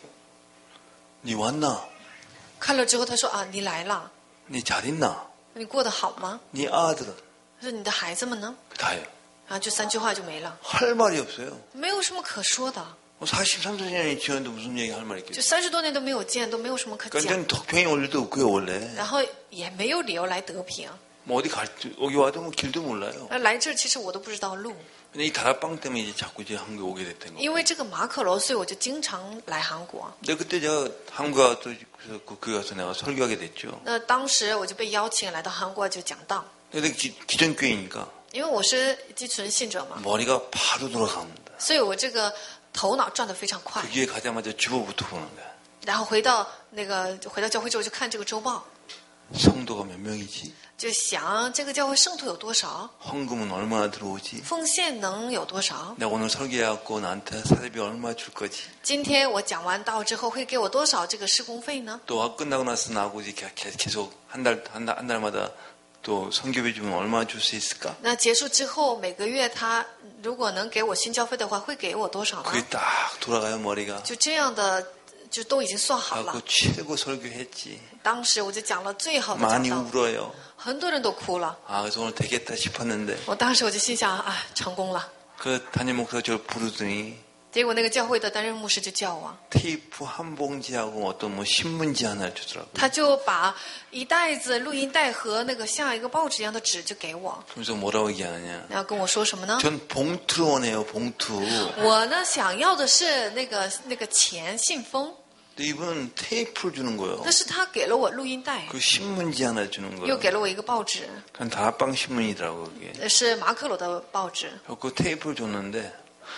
니 왔나? 看了之后他说：“啊，你来了， 니 잘 있나? 你过得好吗？ 니 아들은? 他说你的孩子们呢？ 다요. 然后就3句话就没了， 할 말이 없어요. 没有什么可说的。 43, 40년이 지났는데 무슨 얘기 할 말이 就 있겠어요? 30多年都没有见，都没有什么可 그러니까 讲， 전 덕평이 올 일도 없고요 원래. 然后也没有理由来德平。 뭐 어디 여기 와도 뭐 길도 몰라요. 来这儿其实我都不知道路， 근데 이 다락방 때문에 이제 자꾸 이제 한국에 오게 됐던 거예요. 因为这个马可罗，所以我就经常来韩国。 근데 그때 제가 한국에 와서 그 교회 가서 내가 설교하게 됐죠. 那当时我就被邀请来到韩国就讲道， 근데 기존 교회니까 因为我是基存信者嘛， 머리가 바로 돌아갑니다. 所以我这个头脑转得非常快 그 。 교회 가자마자 주보부터 보는 거야. 然后回到教会之后就看这个周报， 성도가 몇 명이지? 就想这个教会圣徒有多少， 헌금은 얼마나 들어오지? 奉献能有多少。 내가 오늘 설교해갖고 나한테 사례비 얼마 줄 거지? 今天我讲完道之后会给我多少这个施工费呢？ 또 끝나고 나서 나하고 이제 계속 한 달마다 또 선교비 주면 얼마 줄 수 있을까? 那结束之后，每个月他如果能给我宣教费的话，会给我多少 그게 呢？ 딱 돌아가요 머리가. 就这样的，就都已经算好 아, 了 그 。 최고 설교했지. 当时我就讲了最好的 많이 讲道， 울어요. 很多人都哭了。 아, 그래서 오늘 되겠다 싶었는데 我当时我就心想啊，成功了。 그 담임 목사가 저를 부르더니 结果那个教会的担任牧师就叫我， 테이프 한 봉지하고 어떤 뭐 신문지 하나 주더라고요. 他就把一袋子录音带和那个像一个报纸一样的纸就给我， 그래서 뭐라고 얘기하느냐? 然后跟我说什么呢？ 전 봉투를 원해요, 봉투. 我呢想要的是那个钱信封， 근데 이분은 테이프를 주는 거예요. 但是他给了我录音带， 그 신문지 하나 주는 又 거예요. 给了我一个报纸， 그냥 다락방 신문이더라고 그게. 是马可罗的报纸。 그 테이프를 줬는데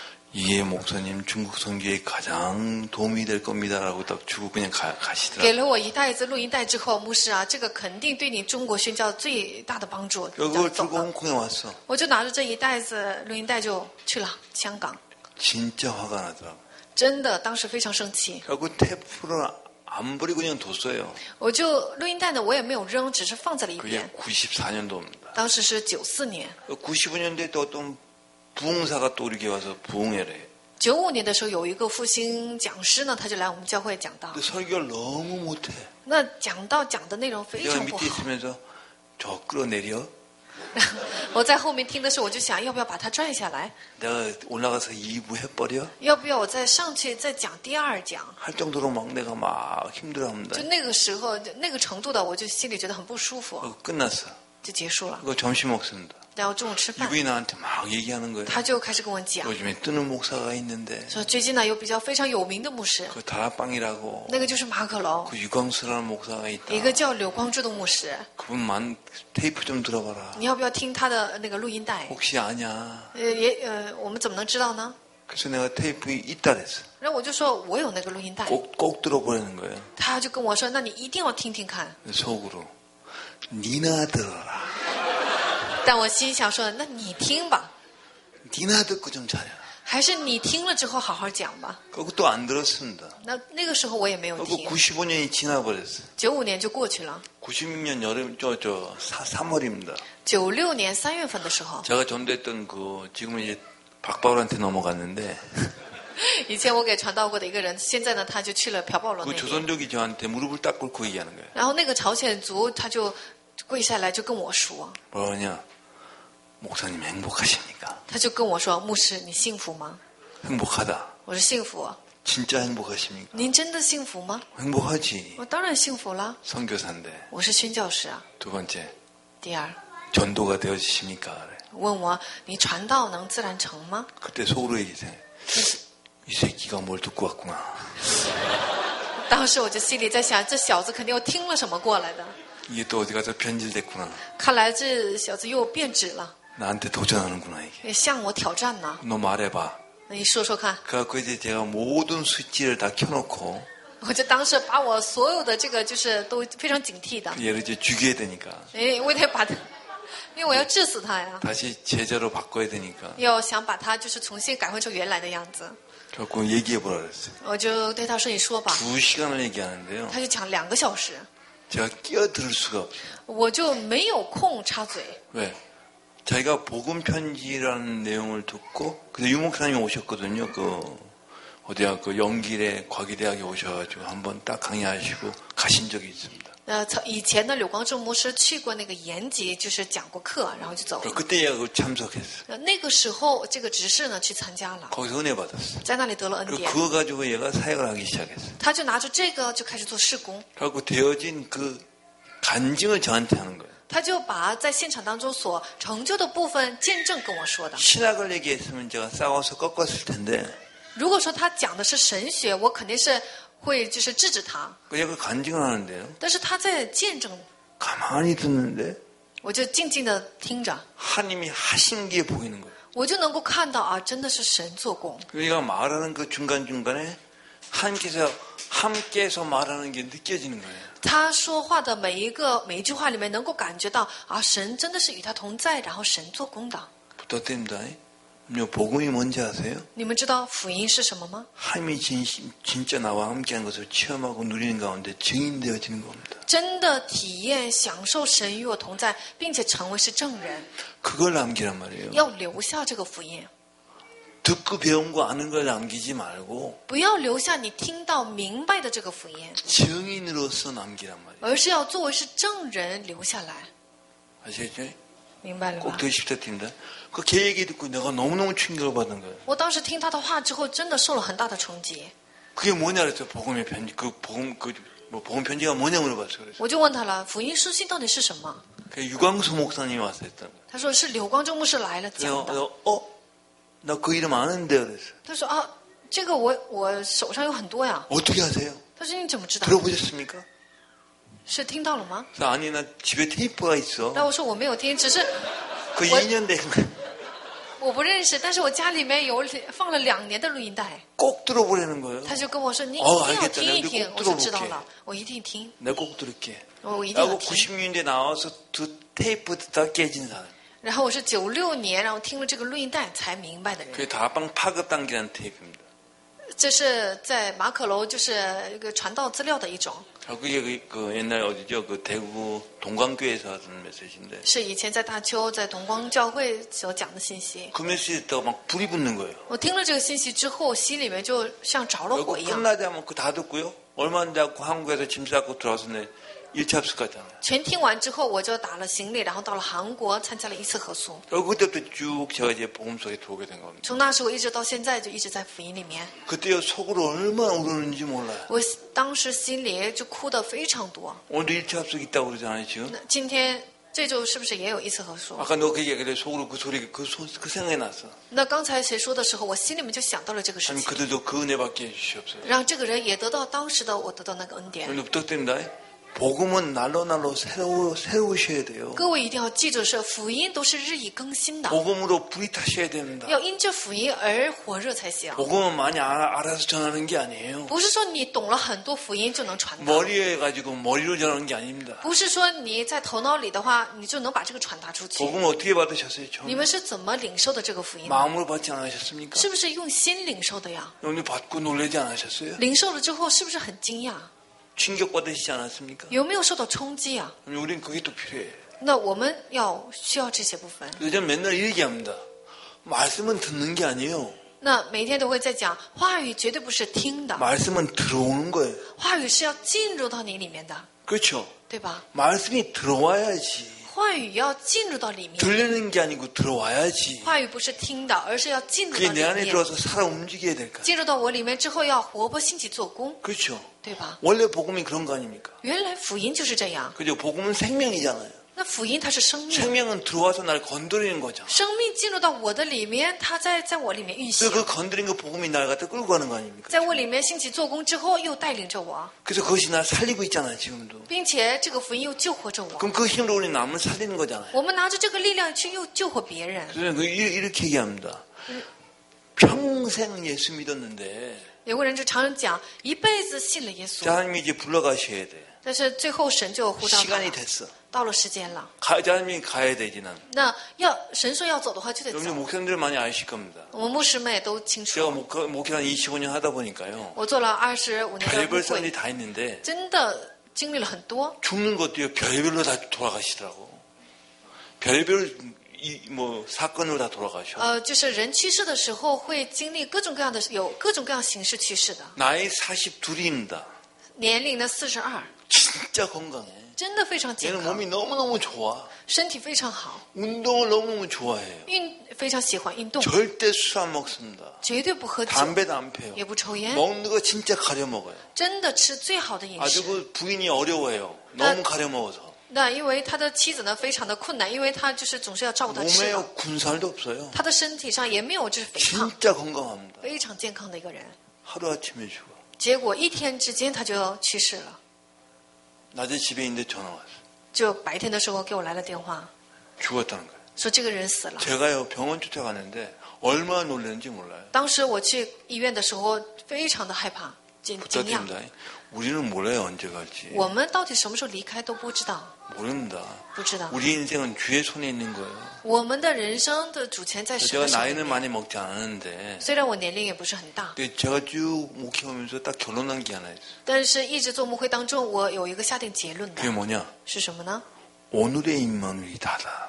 이해 목사님 중국 선교에 가장 도움이 될 겁니다라고 딱 주고 그냥 给 가시더라고요. 了我一袋子录音带之后，牧师啊，这个肯定对你中国宣教最大的帮助。 그걸 走 들고 了， 홍콩에 왔어. 我就拿着这一袋子录音带就去了香港。 진짜 화가 나더라고. 真的，当时非常生气。 그리고 테이프를 안 버리고 그냥 뒀어요. 我就录音带呢，我也没有扔，只是放在了一 그게 边。 94년도입니다. 当时是94年， 95년도에 또 어떤 부흥사가 또 우리에게 와서 부흥회를 해요. 95年的时候有一个复兴讲师呢，他就来我们教会讲道。 근데 설교를 너무 못해. 那讲道讲的内容非 내가 常不 밑에 好。 있으면서 저 끌어내려. 我在后面听的时候，我就想要不要把它拽下来， 내가 올라가서 2부 해버려. 要不要我再上去再讲第二讲？ 할 정도로 막 내가 막 힘들어합니다. 就那个时候那个程度的，我就心里觉得很不舒服， 끝났어. 就结束了。 그거 점심 먹습니다. 然后中午吃饭， 이분이 나한테 막 얘기하는 거예요. 他就开始跟我讲， 요즘에 뜨는 목사가 있는데 说最近呢有比较非常有名的牧师， 그 다락방이라고 那个就是马可龙， 그 유광수라는 목사가 一 있다. 个叫柳光之的牧师， 그분만 테이프 좀 들어봐라. 你要不要听他的那个录音带？ 혹시 아냐? 我们怎么能知道呢？ 그래서 내가 테이프 있다 그랬어. 然后我就说我有那个录音带， 꼭 들어보라는 거예요. 他就跟我说，那你一定要听听看。 속으로 니나 들어라. 但我心想说，那你听吧， 니나 듣고 좀 잘해라. 还是你听了之后好好讲吧。 그것도 안 들었습니다. 那个时候我也没有 그리고 听， 95년이 지나버렸어. 95年就过去了。 96년 여름 3월입니다. 96年3月份的时候， 제가 전도했던 그 지금은 이제 박바울한테 넘어갔는데 以前我给传道过的一个人，现在呢他就去了朴保罗 그 那边。 조선족이 저한테 무릎을 딱 꿇고 얘기하는 거예요. 然后那个朝鲜族他就跪下来就跟我说， 뭐냐? 목사님 행복하십니까? 他就跟我说，牧师你幸福吗？ 행복하다. 我说幸福。 진짜 행복하십니까? 您真的幸福吗？ 행복하지. 我当然幸福了， 선교사인데. 我是宣教师啊。 두 번째, 第二， 전도가 되어지십니까? 그래. 问我你传道能自然成吗？ 그때 속으로 얘기해. 이 새끼가 뭘 듣고 왔구나. 当时我就心里在想，这小子肯定又听了什么过来的， 이게 또 어디 가서 변질됐구나. 看来这小子又变质了， 나한테 도전하는구나 이게. 也向我挑战呢。 너 말해봐. 那你说说看。 그래갖고 이제 제가 모든 스위치를 다 켜놓고 我就当时把我所有的这个就是都非常警惕的， 얘를 이제 죽여야 되니까 我得把他，因为我要治死他呀， 다시 제자로 바꿔야 되니까 要想把他就是重新改换成原来的样子。 그래갖고 얘기해보라 그랬어요. 我就对他说：“你说吧。 2시간을 얘기하는데요. 他就讲2个小时， 제가 끼어들 수가 없어요. 我就没有空插嘴。 왜? 자기가 복음 편지라는 내용을 듣고 그래서 유목사님이 오셨거든요. 어디야 그 영길에 과기대학에 오셔가지고 한번 딱 강의하시고 가신 적이 있습니다. 以前的柳光正牧师去过那个延吉，就是讲过课，然后就走了。 그때 얘가 그 참석했어요. 那个时候，这个执事呢去参加了， 거기서 은혜 받았어요. 在那里得了恩 그리고 典， 그거 가지고 얘가 사역을 하기 시작했어요. 他就拿着这个就开始做事工， 그래갖고 되어진 그 간증을 저한테 하는 거예요. 他就把在现场当中所成就的部分见证跟我说的。 신학을 얘기했으면 제가 싸워서 꺾었을 텐데 如果说他讲的是神学，我肯定是会就是制止他， 얘가 간증을 하는데요. 但是他在见证， 가만히 듣는데 我就静静的听着， 하나님이 하신 게 보이는 거예요. 我就能够看到啊，真的是神做工。 얘가 말하는 그 중간중간에 하나님께서 함께해서 말하는 게 느껴지는 거예요. 他说话的每一句话里面，能够感觉到啊，神真的是与他同在，然后神做工的。 부탁드립니다. 복음이 뭔지 아세요? 你们知道福音是什么吗？ 하나님이 진짜 나와 함께하는 것을 체험하고 누리는 가운데 증인되어지는 겁니다. 真的体验享受神与我同在，并且成为是证人， 그걸 남기란 말이에요. 要留下这个福音， 듣고 배운 거 아는 걸 남기지 말고 不要留下你听到明白的这个福音， 증인으로서 남기란 말이에요. 而是要作为是证人留下来， 아시겠죠? 明白了 꼭 吗？ 더 싶다 팀다. 그 걔 얘기 듣고 내가 너무너무 충격을 받은 거예요. 我当时听他的话之后，真的受了很大的冲击。 그게 뭐냐 그랬어요. 복음의 편지. 복음 편지가 뭐냐 물어봤어요. 그래서 我就问他了，福音书信到底是什么？ 그 유광수 목사님이 와서 했던 거예요. 他说是柳光中牧师来了讲的。 나 그 이름 아는데 그랬어요. 他说啊，这个我手上有很多呀。 어떻게 아세요? 他说你怎么知道？ 들어보셨습니까? 是听到了吗？ 그래서 아니 나 집에 테이프가 있어. 那我说我没有听，只是 그 2년 된 거. 我不认识，但是我家里面有放了2年的录音带。 꼭 들어보라는 거예요. 他就跟我说你一哦定要 알겠다. 听一 내가 听。 꼭 我说知道 들어볼게. 了，我一定听， 내가 꼭 들을게. 我一定要 라고 听。 90년대 나와서 두 테이프 듣다 깨진 사람. 然后我是96年，然后听了这个录音带才明白的人。 그게 다방 파급 단계라는 테이프입니다. 这是在马可楼，就是一个传道资料的一种， 그게 그 옛날 어디죠? 그 대구 동광교회에서 하던 메시지인데 是以前在大邱在同光教会所讲的信息。 그 메시지 듣다가 막 불이 붙는 거예요. 我听了这个信息之后，心里面就像着了 그리고 火一样。 끝나자면 그 다 듣고요. 얼마 안 되고 한국에서 짐 싸고 들어와서 내 1차 합숙 갔잖아요. 全听完之后，我就打了行李，然后到了韩国参加了1次合宿。 그때부터 쭉 제가 이제 복음 속에 들어오게 된 겁니다. 从那时候一直到现在，就一直在福音里面。 그때요 속으로 얼마나 우르는지 몰라요. 我当时心里就哭得非常多。 오늘도 1차 합숙 있다고 그러잖아요 지금. 那今天这周是不是也有1次合宿？ 아까 너 그 얘기를 속으로 그 소리 그 생각이 났어. 那刚才谁说的时候，我心里面就想到了这个事 아니 情， 그들도 그 은혜 받게 해주시옵소서. 让这个人也得到当时的我得到那个恩典。 오늘 부탁드립니다. 복음은 날로 새로우셔야 돼요. 各位一定要记住，是福音都是日益更新的， 복음으로 불이 타셔야 됩니다. 要因着福音而火热才行。 복음은 많이 알아서 전하는 게 아니에요. 不是说你懂了很多福音就能传达， 머리에 가지고 머리로 전하는 게 아닙니다. 不是说你在头脑里的话，你就能把这个传达出去。 복음 어떻게 받으셨어요? 你 처음 们是怎么领受的这个福音的？ 마음으로 받지 않으셨습니까? 是不是用心领受的呀？ 오늘 받고 놀라지 않으셨어요? 领受了之后是不是很惊讶？ 충격 받으시지 않았습니까? 有没有受到冲击啊？ 우린 그게 또 필요해요. 那我们需要这些部分。 요즘 맨날 얘기합니다. 말씀은 듣는 게 아니에요. 那每天都会在讲，话语绝对不是听的， 말씀은 들어오는 거예요. 话语是要进入到你里面的， 그렇죠? 对吧？ 말씀이 들어와야지. 话语要进入到里面， 들리는 게 아니고 들어와야지. 话语不是听的，而是要进入 그게 到 내 里 안에 面。 들어와서 살아 움직여야 될까? 进入到我里面之后，要活泼兴起做工， 그렇죠? 对吧？ 원래 복음이 그런 거 아닙니까? 原来福音就是这样， 그죠? 복음은 생명이잖아요. 那福音它是生命， 생명은 들어와서 날 건드리는 거죠. 生命进入到我的里面，它在我里面运行 그래서 ，그 건드린 그 복음이 날 갖다 끌고 가는 거 아닙니까? 在我里面兴起做工之后，又带领着我， 그래서 그것이 날 살리고 있잖아요, 지금도. 并且这个福音又救活着我。 그럼 그 힘으로 우리 남을 살리는 거잖아요. 我们拿着这个力量去又救活别人。 그래서 이렇게 얘기합니다. 평생 예수 믿었는데 有个人就常常讲，一辈子信了耶稣， 하나님이 이제 불러가셔야 돼. 但是最后神就呼召他 시간이 了， 됐어. 到了时间了。 하나님이 가야 되지 난. 那神说要走的话，就得 여러분 走。 목사님들 많이 아실 겁니다. 我们牧师们也都清 제가 楚。 목회 한 25년 하다 보니까요. 我做了25年的 별별 牧 사람들이 会， 다 있는데 真的经历了很多。 죽는 것도요 별별로 다 돌아가시더라고. 별별 뭐 사건으로 다 돌아가셔. 就是人去世的时候会经历各种各样的，有各种各样形式去世的。 나이 42입니다. 年龄呢42， 진짜 건강해. 真的非常健 얘는 康， 몸이 너무너무 좋아. 身体非常好， 운동을 너무너무 좋아해요. 非常喜欢运动， 절대 술 안 먹습니다. 绝对不喝酒， 담배도 안 펴요. 也不抽烟， 먹는 거 진짜 가려 먹어요. 真的吃最好的饮 아주 食。 그 부인이 어려워해요. 너무 가려 먹어서. 那因为他的妻子呢非常的困难，因为他就是总是要照顾他吃 몸에 的， 군살도 없어요. 他的身体上也没有就是肥胖， 진짜 건강합니다. 非常健康的一个人。 하루아침에 죽어. 结果一天之间他就去世了， 낮에 집에 있는데 전화 왔어. 就白天的时候给我来了电话， 죽었다는 거예요. 说这个人死了。 제가요 병원 쫓아갔는데 얼마나 놀랐는지 몰라요. 当时我去医院的时候非常的害怕，惊讶。 부탁드립니다. 우리는 몰라요, 언제 갈지. 我们到底什么时候离开都不知道， 모른다. 不知道。 우리 인생은 주의 손에 있는 거예요. 我们的人生的主权在神 제가 的手里 나이는 面。 많이 먹지 않았는데 虽然我年龄也不是很大， 근데 제가 쭉 목회하면서 딱 결론난 게 하나 있어요. 但是一直做牧会当中，我有一个下定结论的 그게 뭐냐? 是什么呢？ 오늘의 임마누엘이 다다.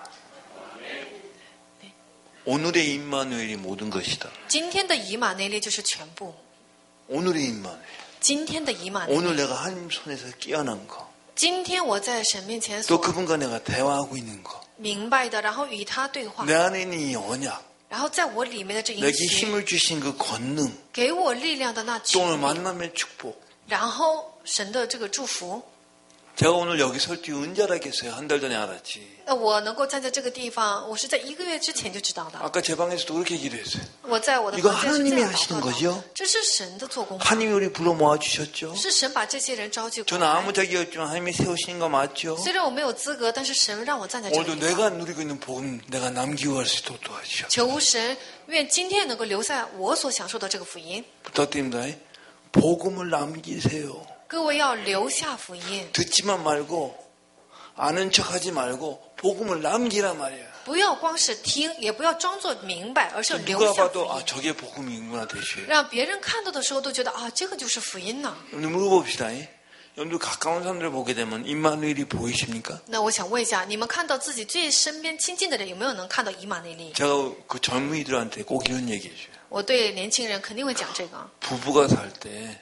오늘의 임마누엘이 모든 것이다. 今天的以马内利就是全部， 오늘의 임마누엘. 今天的以马内利。 오늘 내가 하나님 손에서 깨어난 거. 今天我在神面前 또 所 그분과 내가 대화하고 있는 거. 明白的，然后与他对话， 내 안에 있는 이 언약. 然后在我里面的这应 내게 许， 힘을 주신 그 권능. 给我力量的那 또 오늘 权利， 만남의 축복. 然后神的这个祝福。 제가 오늘 여기 설 줄 은자라겠어요. 한 달 전에 알았지. 我能够站在这个地方，我是在1个月之前就知道的。 아까 제 방에서도 그렇게 기도했어요. 我在我的 이거 房间是这 하나님이 样 하시는 祷告 거죠? 的，这是神的做工， 하나님이 우리 불러 모아주셨죠. 是神把这些人召集过 저는 아무 来。 자격이 없지만 하나님이 세우신 거 맞죠? 虽然我没有资格，但是神让我站在这 오늘도 里。 내가 누리고 있는 복음 내가 남기고 갈 수 있도록 도와주셔. 求神愿今天能够留下我所享受的这个福音。 부탁드립니다. 복음을 남기세요. 各位要留下福音， 듣지만 말고 아는 척하지 말고 복음을 남기란 말이야. 不要光是听，也不要装作明白，而是要留 누가 下福 봐도 音， 아 저게 복음이구나 대시에. 让别人看到的时候都觉得啊，这个就是福音呢。 오늘 물어봅시다. 여러분들 가까운 사람들 보게 되면 임마누엘이 보이십니까? 那我想问一下，你们看到自己最身边亲近的人，有没有能看到以马内利？ 제가 그 젊은이들한테 꼭 이런 얘기해줘요. 我对年轻人肯定会讲这个。 부부가 살 때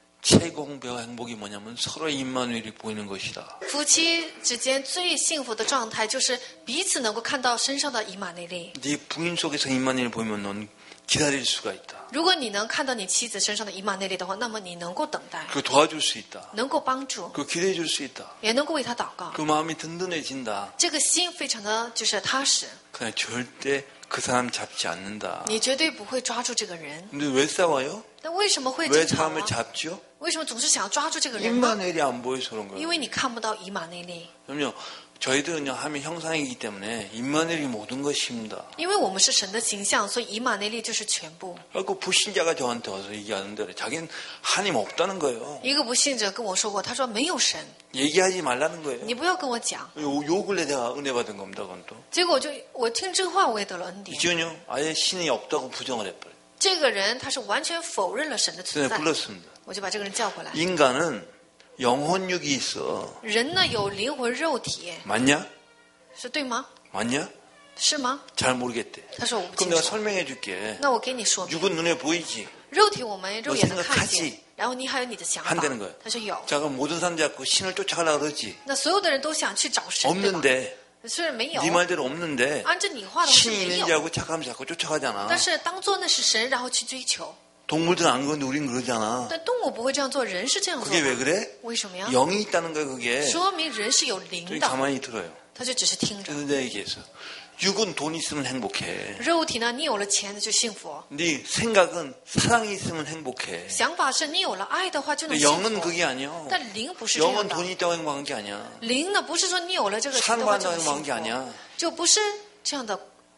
최고배와 행복이 뭐냐면 서로 임마누엘이 보이는 것이다. 夫妻之间最幸福的状态就是彼此能够看到身上的以马内利。 네 부인 속에서 임마누엘 보이면 넌 기다릴 수가 있다. 如果你能看到你妻子身上的以马内利的话，那么你能够等待， 그 도와줄 수 있다. 能够帮助， 그 기대해 줄 수 있다. 也能够为他祷告。 그 마음이 든든해진다. 这个心非常的就是踏实， 그냥 절대 그 사람 잡지 않는다. 你绝对不会抓住这个人。 근데 왜 싸워요? 那为什么会 왜 争吵 사람을 呢？ 잡죠? 为什么总是想要抓住这个人呢？ 임마누엘이 안 보여서 그런 因 거예요. 为你看不到以马内利， 그럼요. 저희들은요 하면 형상이기 때문에 임마누엘이 모든 것입니다. 因为我们是神的形象，所以以马内利就是全部。 그리고 불신자가 저한테 와서 얘기하는 대로 자기는 하나님 없다는 거예요. 一个不信者跟我说过，他说没有神， 얘기하지 말라는 거예요. 你不要跟我讲。 요 근래 내가 은혜 받은 겁니다. 그건 또. 结果我听这话，我也得了恩典。 이제는요 아예 신이 없다고 부정을 해버려요. 这个人他是完全否认了神的存 그래서 在， 불렀습니다. 我就把这个人叫过来。 인간은 영혼육이 있어. 人呢有灵魂肉体， 맞냐? 是对吗？ 맞냐? 是吗？ 잘 모르겠대. 他说我不 그럼 清 내가 楚。 설명해 줄게. 那我给你说明， 육은 눈에 보이지? 肉体我们肉眼能看 생각하지 见，然后你还有你的想法 한다는 거예요. 。 他说有。 자, 그럼 모든 사람 잡고 신을 쫓아가려고 그러지? 那所有的人都想去找神，对吧？ 없는데, 虽然没有， 네 말대로 없는데 按照你话的话是 신이 没 있는지 有， 알고 착하면 자꾸 쫓아가잖아. 但是当做那是神，然后去追求。 동물들은 안 그런데 우린 그러잖아. 但动物不会这样做，人是这样做 그게 왜 的。 그래? 为什么呀？ 영이 있다는 거야, 그게. 说明人是有灵 저기 的， 가만히 들어요. 他就只是听着。 그래서 내가 얘기했어. 육은 돈 있으면 행복해. 肉体呢，你有了钱就幸福； 네 생각은 사랑이 있으면 행복해. 想法是你有了爱的话就能 근데 幸 영은 福。 그게 아니야. 但灵不是这样 영은 的， 돈이 있다고 행복한 게 아니야. 灵呢不是说你有了这个钱的话就能 사랑받는다고 幸 행복한 게 福， 아니야. 就不是这样的。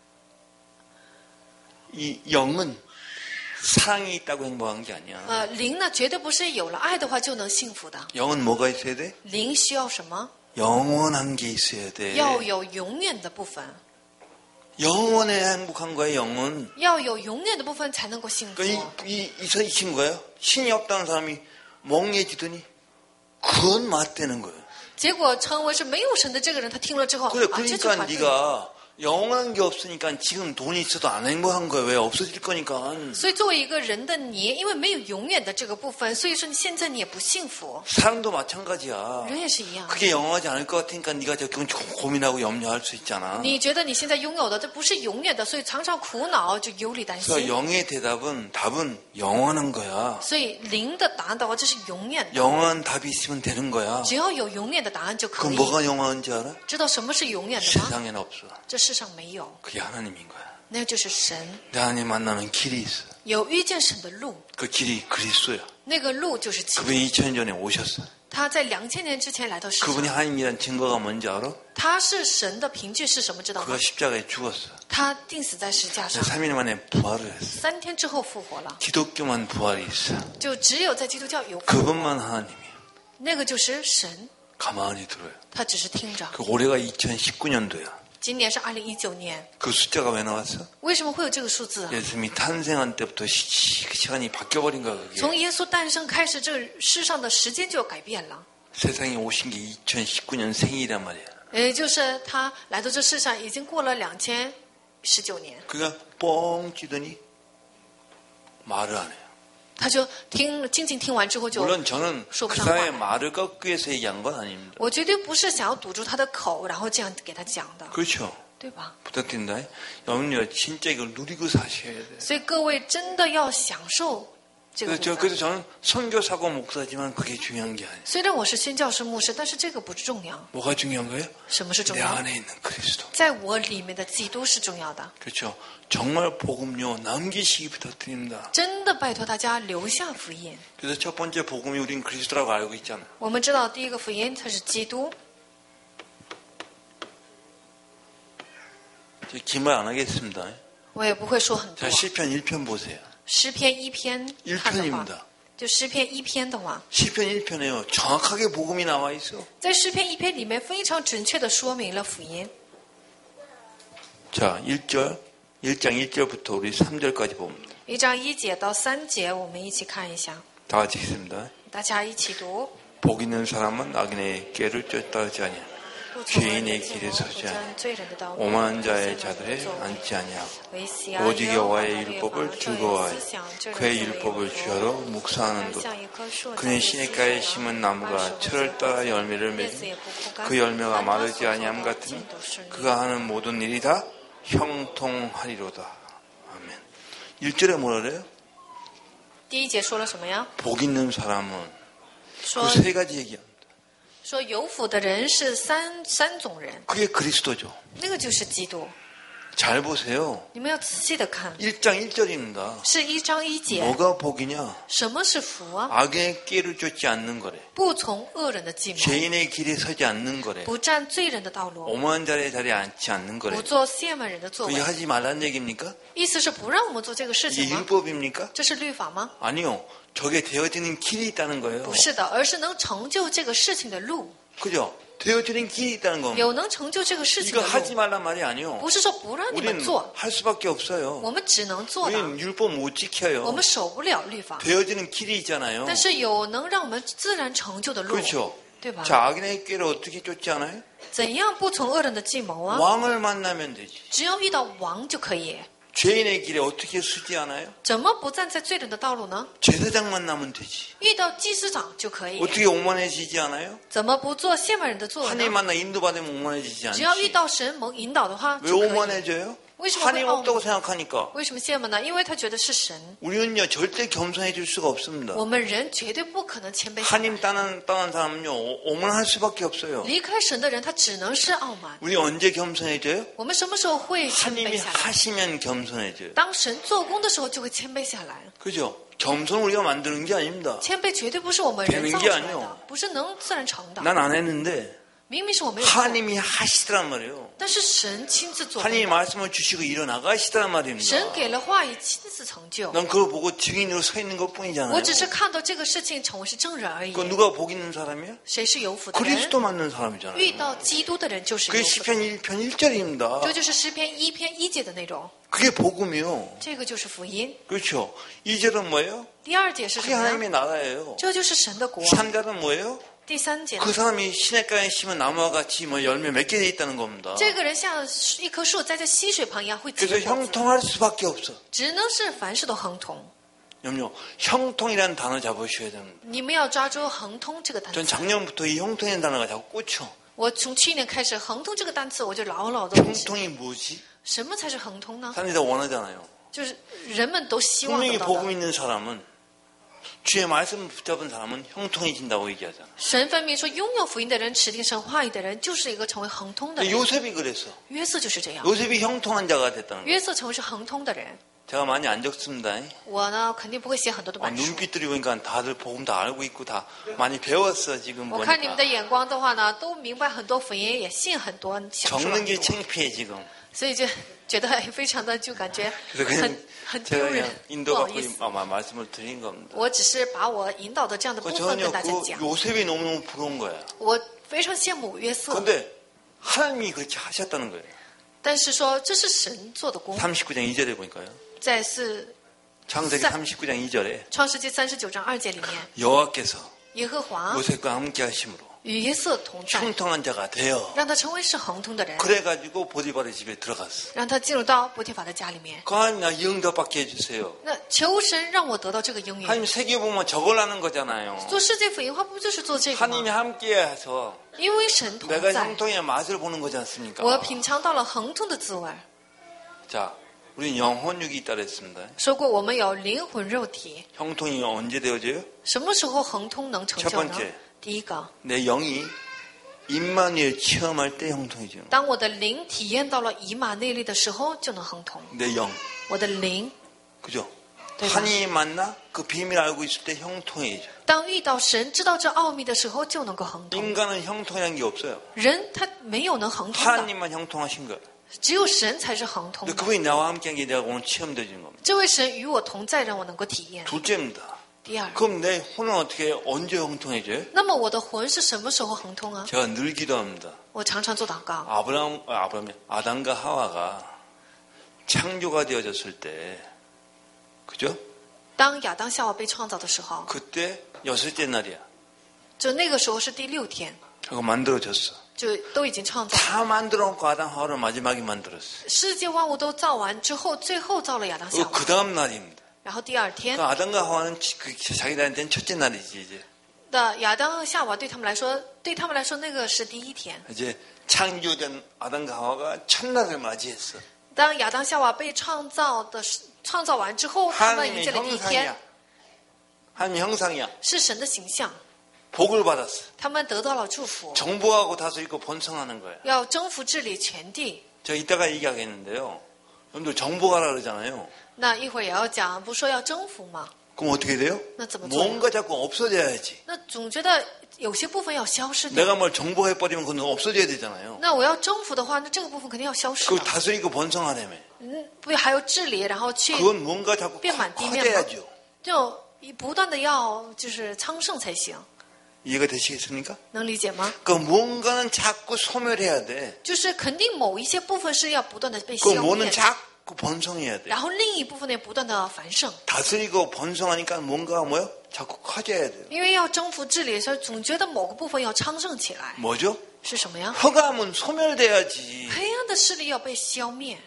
이 영은 사랑이 있다고 행복한 게 아니야. 灵呢绝对不是有了爱的话就能幸福的。 영은 뭐가 있어야 돼? 灵需要什么？ 영원한 게 있어야 돼. 要有永远的部分， 영원에 행복한 거야, 영은. 要有永远的部分才能够幸福。 그러니까 이 친구가요. 신이 없다는 사람이 멍해지더니 그건 맞대는 거예요. 结果成为是没有神的这个人，他听了之后， 그래, 啊，这句 그러니까 话对。 네가 영원한 게 없으니까 지금 돈이 있어도 안 행복한 거야. 왜 없어질 거니까. 所以作为一个人的你，因为没有永远的这个部分，所以说你现在你也不幸福。 사람도 마찬가지야. 人也是一样。 그게 영원하지 않을 것 같으니까 네가 저건 고민하고 염려할 수 있잖아. 你觉得你现在拥有的这不是永远的，所以常常苦恼，就忧虑担 그래서 心。 영의 답은 영원한 거야. 所以灵的答案的话，这是永远的， 영원한 답이 있으면 되는 거야. 只要有永远的答案就可 그럼 以。 뭐가 영원한지 알아? 知道什么是永远的吗？ 세상에는 없어. 这世上没有， 그게 하나님인 거야. 那就是神。 내 하나님 만나는 길이 있어. 有遇见神的路， 그 길이 그리스도야. 那个路就是基督。 그분이 2000년 전에 오셨어. 他在2000年之前来到世 그분이 上， 하나님이란 증거가 뭔지 알아? 他是神的凭据是什么？知道吗 그가 ？ 십자가에 죽었어. 他钉死在石架上， 3일 만에 부활을 했어. 3天之后复活了。 기독교만 부활이 있어. 就只有在基督教有复活， 그분만 하나님이야. 那个就是神， 가만히 들어요. 他只是听着。 그 올해가 2019년도야. 今年是2019年， 그 숫자가 왜 나왔어? 为什么会有这个数字？ 예수님이 탄생한 때부터 시간이 바뀌어버린 거야. 그게. 从耶稣诞生开始，这个世上的时间就改变了。 세상에 오신 게 2019년 생이란 말이야. 也就是他来到这世上已经过了2019年， 그가 뻥 찌더니 말을 안 해요. 他就静静听完之后就， 물론 저는 说不 그 上话。 사람의 말을 꺾기 위해서 얘기한 건 아닙니다. 我绝对不是想要堵住他的口，然后这样给他讲的， 그렇죠. 对吧？ 부탁드립니다. 여러분요 진짜 이걸 누리고 사셔야 돼요. 所以各位真的要享受这个部分。 그래서 저는 선교사고 목사지만 그게 중요한 게 아니에요. 虽然我是宣教士牧师，但是这个不重要。 뭐가 중요한 거예요? 什么是重 내 要？ 안에 있는 그리스도. 在我里面的基督是重要的。 그렇죠. 정말 복음요 남기시기 부탁드립니다. 真的拜托大家留下福音。 그래서 첫 번째 복음이 우린 그리스도라고 알고 있잖아요. 我们知道第一个福音它是基督。 긴 말 안 하겠습니다. 我也不会说很 자 多。 시편 1편 보세요. 诗篇1篇看的话， 1편입니다. 就诗篇1篇的话， 시편 1편에요. 정확하게 복음이 나와 있어. 在诗篇1篇里面非常准确的说明了福音。 자 1장 1절부터 우리 3절까지 봅니다. 1章1节到3节，我们一起看一下， 다 같이 읽습니다. 大家一起读。 복 있는 사람은 악인의 꾀를 쫓다 하지 아니하고 不从恶人 죄인의 的计 길에 谋，不 서지 沾 아니하고 罪人的道路， 오만한 자의 不 자들에 作为 앉지 아니하고 维系啊 오직 耶和华的 여호와의 律 율법을 法，这 즐거워하여 人思想这人 그의 作为 율법을 福 주하러 묵상하는도다. 像一棵树， 그의 시냇가에 심은 나무가 철을 따라 열매를 叶子 맺으며 也不枯干， 그 열매가 凡他 마르지 所做 아니함 的 같으니 尽都顺利。 그가 하는 모든 일이 다 형통하리로다. 아멘. 1절에 뭐라 그래요? 第一节说了什么呀？ 복 있는 사람은 说 그 세 가지 얘기합니다. 说有福的人是三种人， 그게 그리스도죠. 那个就是基督。 잘 보세요. 你们要仔细的看， 1장 1절입니다. 是1章1节。 뭐가 복이냐? 什么是福啊？ 악의 꾀를 쫓지 않는 거래. 不从恶人的计谋， 죄인의 길에 서지 않는 거래. 不占罪人的道路， 오만한 자의 자리에 앉지 않는 거래. 不做亵慢人的作 그게 为。 하지 말라는 얘기입니까? 意思是不让我们做这个事 이게 情吗？ 율법입니까? 这是律法吗？ 아니요. 저게 되어지는 길이 있다는 거예요. 不是的，而是能成就这个事情的路， 그죠? 되어지는 길이 있다는 겁니다. 有能成就这个事情 이거 的 하지 路， 말란 말이 아니요. 不是说不让你们 우리는 做， 할 수밖에 없어요. 我们只能做的， 우리는 율법 못 我 지켜요. 们守不了律法， 되어지는 길이 있잖아요. 但是有能让我们自然成就的路， 그렇죠. 对吧？ 자, 악인의 꾀를 어떻게 쫓지 않아요? 怎样不从恶人的计谋啊？ 왕을 만나면 되지. 只要遇到王就可以。 죄인의 길에 어떻게 서지 않아요? 怎么不站在罪人的道路呢？ 제사장 만나면 되지. 遇到祭司长就可以。 어떻게 오만해지지 않아요? 怎么不做亵慢人的作为 하나님 呢？ 만나 인도받으면 오만해지지 只要遇 않지. 到神蒙引导的话 왜 就可以。 오만해져요? 为什么会 하나님 傲 없다고 慢？ 생각하니까. 为什么羡慕呢？因为他觉得是神。 우리는요 절대 겸손해질 수가 없습니다. 我们人绝对不可能谦卑下 하나님 来。 떠난 사람은요 오만할 수밖에 없어요. 离开神的人，他只能是傲慢。 우리 언제 겸손해져요? 我们什么时候会谦 하나님이 卑下来？ 하시면 겸손해져요. 当神做工的时候，就会谦卑下来。 그죠? 겸손 우리가 만드는 게 아닙니다. 谦卑绝对不是我们人 되는 造 게 出来 아니요 的，不是能自然成的。 난 안 했는데 明明是我没有做， 하나님이 하시더란 말이에요. 但是神亲自做工 하나님이 的。 말씀을 주시고 일어나가시더란 말입니다. 神给了话语，亲自成就。 난 그걸 보고 증인으로 서 있는 我 것뿐이잖아요. 只是看到这个事情成为是证人而已。 그 누가 복 있는 사람이야? 谁是有福的人？ 그리스도 맞는 사람이잖아요. 遇到基督的人就是有 그게 福的。 시편 1편 1절입니다. 这就是诗篇1篇1节的内容， 그게 복음이요. 这个就是福音。 그렇죠. 2절은 뭐예요? 第二节是什 그게 么呢？ 하나님의 나라예요. 这就是神的国。 3절은 뭐예요? 第三节呢 그 사람이 시냇가에 심은 나무와 같이 뭐 열매 맺게 돼 있다는 겁니다. 这个人像一棵树栽在溪水旁一样，会结 그래서 果子， 형통할 수밖에 없어. 只能是凡事都亨通。 염려, 형통이라는 단어 잡으셔야 됩니다. 你们要抓住亨通这个单 전 词。 작년부터 이 형통이라는 단어가 자꾸 꽂혀. 我从去年开始，亨通这个单词我就牢牢的记。 형통이 뭐지? 什么才是亨通呢？ 사람들이 다 원하잖아요. 就是人们都希望 분명히 得到 복음 的。 있는 사람은 주의 말씀을 붙잡은 사람은 형통해진다고 얘기하잖아. 神分明说，拥有福音的人、持定神话语的人，就是一个成为亨通的 근데 人。 요셉이 그랬어. 约瑟就是这样， 요셉이 형통한 자가 됐다는 거야. 约瑟成为是亨通的人。 제가 많이 안 적습니다. 我呢肯定不会写很多的板书。 눈빛들이 보니까 다들 복음 다 알고 있고 다 많이 배웠어 지금 我看你们 보니까. 的眼光的话呢，都明白很多福音，也信很多，想出了 적는 很 게 多， 창피해 지금. 所以就觉得非常的就感觉 그래서 그냥 很 제가 丢人 그냥 ， 不 인도가 好意思。 말씀을 드린 겁니다. 我只是把我引导的这样的部分 전혀 跟大家 그 讲。 요셉이 너무너무 부러운 거야. 我非常羡慕约瑟， 그런데 하나님이 그렇게 하셨다는 거예요. 但是说这是神做的工， 39장 2절에 보니까요. 在是 창세기 39장 2절에 创世纪39章2节里面， 여호와께서 耶和华 요셉과 함께 하심으로 与约瑟同在， 형통한 자가 되어 让他成为是亨通的人， 그래가지고 보디발의 집에 들어갔어. 让他进入到波提法的家里面。 하나님 나 영접받게 해주세요. 那求神让我得到这个应允。 하나님 세계 보면 저걸라는 거잖아요. 做世界福音化不就是做这个 하나님이 吗？ 함께 해서 因为神同 내가 在， 형통의 맛을 보는 거지 않습니까? 我品尝到了亨通的滋味。 자, 우리는 영혼육이 있다 그랬습니다. 说过我们有灵魂肉体， 형통이 언제 되어져요? 什么时候亨通能成就呢 첫 번째 ？ 第一个， 내 영이 임마누엘 체험할 때 형통해지는 거예요. 当我的灵体验到了以马内利的时候，就能亨通。 내 영, 我的灵， 그죠? 네, 하나님 만나 그 비밀 알고 있을 때 형통해져. 当遇到神知道这奥秘的时候，就能够亨通。 인간은 형통이라는 게 없어요. 人他没有能亨通的， 하나님만 형통하신 거예요. 只有神才是亨通 근데 的。 그분이 나와 함께한 게 내가 오늘 체험되는 겁니다. 这位神与我同在，让我能够体验。 둘째입니다. 第二， 그럼 내 혼은 어떻게 언제 형통해져요? 那么我的魂是什么时候亨通啊？ 제가 늘 기도합니다. 我常常做祷告。 아담과 하와가 창조가 되어졌을 때, 그죠? 当亚当夏娃被创造的时候， 그때 여섯째 날이야. 就那个时候是第6天， 그거 만들어졌어. 就都已经创造。 다 만들어놓고 아담 하와를 마지막에 만들었어. 世界万物都造完之后，最后造了亚当夏娃。 그 다음 날입니다. 然后第2天 그 아담과 하와는 자기들한테는 첫째 날이지 이제. 的亚当夏娃对他们来说，那个是第1天。 이제 창조된 아담과 하와가 첫날을 맞이했어. 当亚当夏娃被创造完之后，他们迎接了第1天， 하나님 형상이야. 是神的形象， 복을 받았어. 他们得到了祝福， 정복하고 다스리고 번성하는 거야. 要征服治理全地。 저 이따가 얘기하겠는데요. 여러분들 정복하라 그러잖아요. 那一会儿也要讲，不是说要征服吗？ 그럼 어떻게 돼요? 那怎么做？ 뭔가 자꾸 없어져야지. 那总觉得有些部分要消失掉。 내가 뭘 정복해버리면 그건 없어져야 되잖아요. 那我要征服的话，那这个部分肯定要消失 그 了。 다스리고 번성하려면 不还有治理，然后去 그건 뭔가 자꾸 遍满地面吗？ 커져야죠. 就不断的要就是昌盛才行， 이해가 되시겠습니까? 能理解吗？ 그 뭔가는 자꾸 소멸해야 돼. 就是肯定某一些部分是要不断的被 그 消 뭐는 灭， 자꾸 번성해야 돼. 然后另一部分呢不断的繁盛。 다스리고 번성하니까 뭔가 뭐요? 자꾸 커져야 돼요. 因为要征服治理的时候，总觉得某个部分要昌盛起来， 뭐죠? 是什么呀？ 허감은 소멸돼야지. 黑暗的势力要被消灭，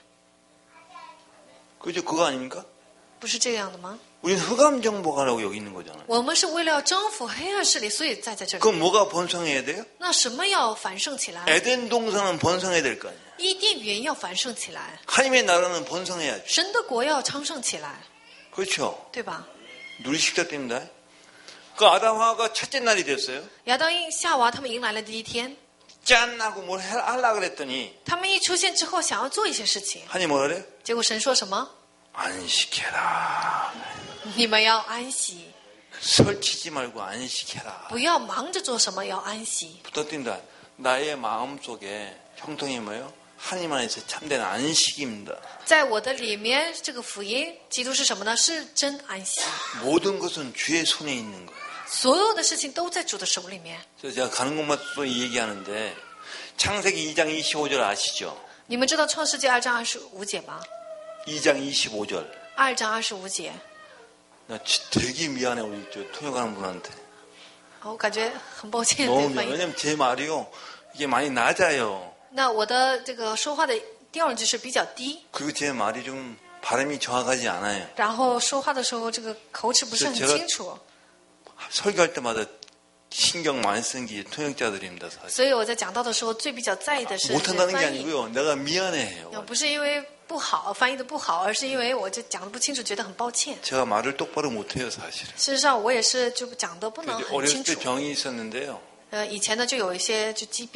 그죠? 그거 아닙니까? 不是这样的吗？ 우리는 흑암 정복하라고 여기 있는 거잖아요. 我们是为了要征服黑暗势力，所以在这里。 그럼 뭐가 번성해야 돼요? 那什么要繁盛起来？ 에덴 동산은 번성해야 될 거 아니에요. 伊甸园要繁盛起来， 하나님의 나라는 번성해야죠. 神的国要昌盛起来， 그렇죠? 对吧？ 누리식사 때입니다. 그 아담 하와가 첫째 날이 됐어요. 亚当夏娃他们迎来了第1天， 짠 하고 뭘 하려고 그랬더니 他们一出现之后想要做一些事情， 하나님 뭐라 그래? 结果神说什么？ 안식해라. 你们要安息， 설치지 말고 안식해라. 不要忙着做什么，要安息。 붙어뛴다. 나의 마음속에 형통이 뭐예요? 하나님 안에서 참된 안식입니다. 在我的里面，这个福音，基督是什么呢？是真安息。 모든 것은 주의 손에 있는 거예요. 所有的事情都在主的手里面。 그래서 제가 가는 곳마다 또 얘기하는데 창세기 2장 25절 아시죠? 你们知道创世纪2章25节吗？ 2장 25절. 2章25节， 나 되게 미안해 우리 저 통역하는 분한테. 我感觉很抱歉 너무 对翻 미안해. 译。 왜냐면 제 말이요 이게 많이 낮아요. 那我的这个说话的调就是比较低， 그리고 제 말이 좀 발음이 정확하지 않아요. 然后说话的时候这个口齿不是很清楚， 설교할 때마다 신경 많이 쓴 게 통역자들입니다. 사실. 所以我在讲到的时候最比较在意的是 못한다는 게 翻译。 아니고요. 내가 미안해요. 不是因为不好翻译的不好，而是因为我就讲的不清楚，觉得很抱歉。 제가 말을 똑바로 못해요 사실은. 事实上，我也是就讲的不能 그래서 很 어렸을 清 때 楚。 병이 있었는데요. 以前呢就有一些就疾病，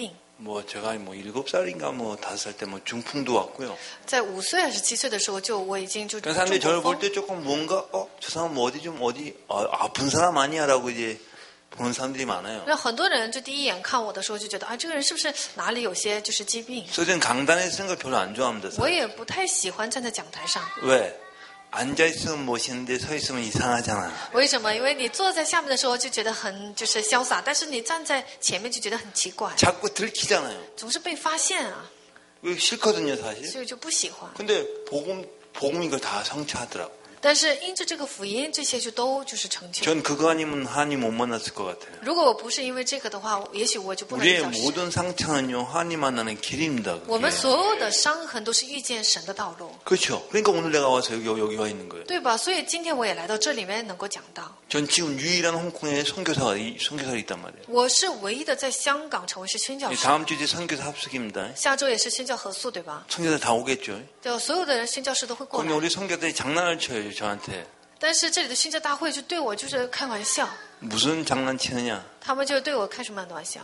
뭐 제가 뭐 7살인가 뭐 5살 때 뭐 중풍도 왔고요. 在5岁还是7岁的时候，我已经就 그 中 사람들이 过 저를 볼 风。 때 조금 뭔가 저 사람 뭐 어디 아픈 사람 아니야라고 이제 보는 사람들이 많아요. 那很多人就第一眼看我的时候就觉得啊，这个人是不是哪里有些就是疾病？ 그래서 저는 강단에 쓰는 걸 별로 안 좋아합니다. 我也不太喜欢站在讲台上。 왜? 앉아 있으면 멋있는데 서 있으면 이상하잖아. 为什么？因为你坐在下面的时候就觉得很就是潇洒，但是你站在前面就觉得很奇怪， 자꾸 들키잖아요. 总是被发现啊， 이거 싫거든요, 사실. 所以就不喜欢。 근데 복음 이걸 다 성취하더라고. 但是因着这个福音，这些就都就是成就。 전 그거 아니면 하나님 못 만났을 것 같아요. 如果我不是因为这个的话，也许我就不能遇 우리의 到神。 모든 상처는요, 하나님 만나는 길입니다. 我 그게. 们所有的伤痕都是遇见神的道路， 그렇죠. 그러니까 오늘 내가 와서 여기 와 있는 거예요. 对吧？所以今天我也来到这里面能够讲到， 전 지금 유일한 홍콩에 선교사가 있단 말이에요. 我是唯一的在香港成为是宣教士， 다음 주 이제 선교사 합숙입니다. 下周也是宣教合宿，对吧？ 선교사 다 오겠죠. 就所有的人宣教士都会过 그럼 来， 우리 선교사들이 장난을 쳐요, 저한테. 但是这里的宣教大会就对我就是开玩笑， 무슨 장난치느냐? 他们就对我开什么样的玩笑？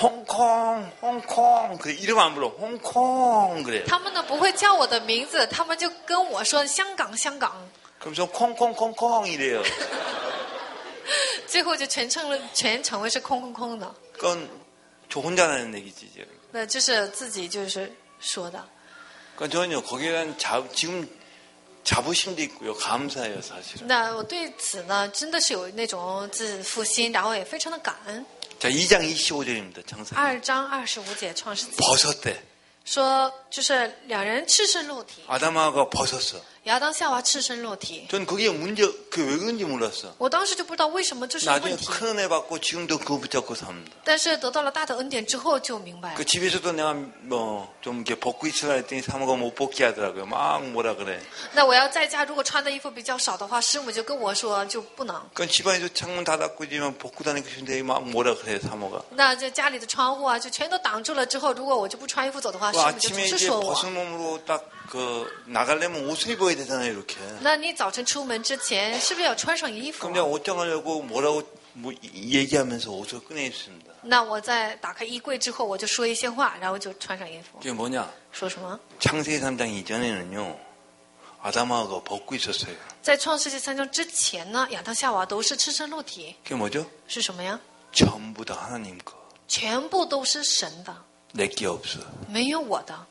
홍콩. 그래, 이름 안 불러. 홍콩. 그래. 他们呢不会叫我的名字，他们就跟我说香港香港， 그러면서 콩콩콩콩 이래요. 最后就全成为是空空空的， 그건 저 혼자 하는 얘기지. 이제. 那这是自己就是说的。 그러니까 저는요, 거기에 대한 지금 자부심도 있고요. 감사해요, 사실은. 那我对此呢，真的是有那种自负心，然后也非常的感恩。 자, 2장 25절입니다. 창세기. 2章25节创世纪 벗었대. 说，就是两人赤身裸体， 아담하가 벗었어. 亚当夏娃赤身裸体。 전 그게 문제, 그게 왜 그런지 몰랐어. 我当时就不知道为什么这是 나중에 问题， 큰 은혜 받고 지금도 그거 붙잡고 삽니다. 但是得到了大的恩典之后就明白了 그 。 집에서도 내가 뭐 좀 이렇게 벗고 있으라 했더니 사모가 못 벗게 하더라고요. 막 뭐라 그래. 那我要在家如果穿的衣服比较少的话，师母就跟我说就不能。 그 집안에도 창문 다 닫고 있지만 벗고 다니고 싶은데 막 뭐라 그래 사모가. 那这家里的窗户啊就全都挡住了之后，如果我就不穿衣服走的话，师 그 母就总 아침에 是 이제 说我。 벗은 몸으로 딱 그 나가려면 옷을 입어야 되잖아요, 이렇게. 那你早晨出门之前是不是要穿上衣服 그럼 ？ 내가 옷 정하려고 뭐라고 뭐 얘기하면서 옷을 꺼내 입습니다. 那我在打开衣柜之后，我就说一些话，然后就穿上衣服。 그게 뭐냐? 说什么？ 창세기 3장 이전에는요. 아담하가 벗고 있었어요. 在创世纪3章之前呢，亚当夏娃都是赤身裸体， 그게 뭐죠? 是什么呀？ 전부 다 하나님 거. 全部都是神的， 내게 없어. 没有我的，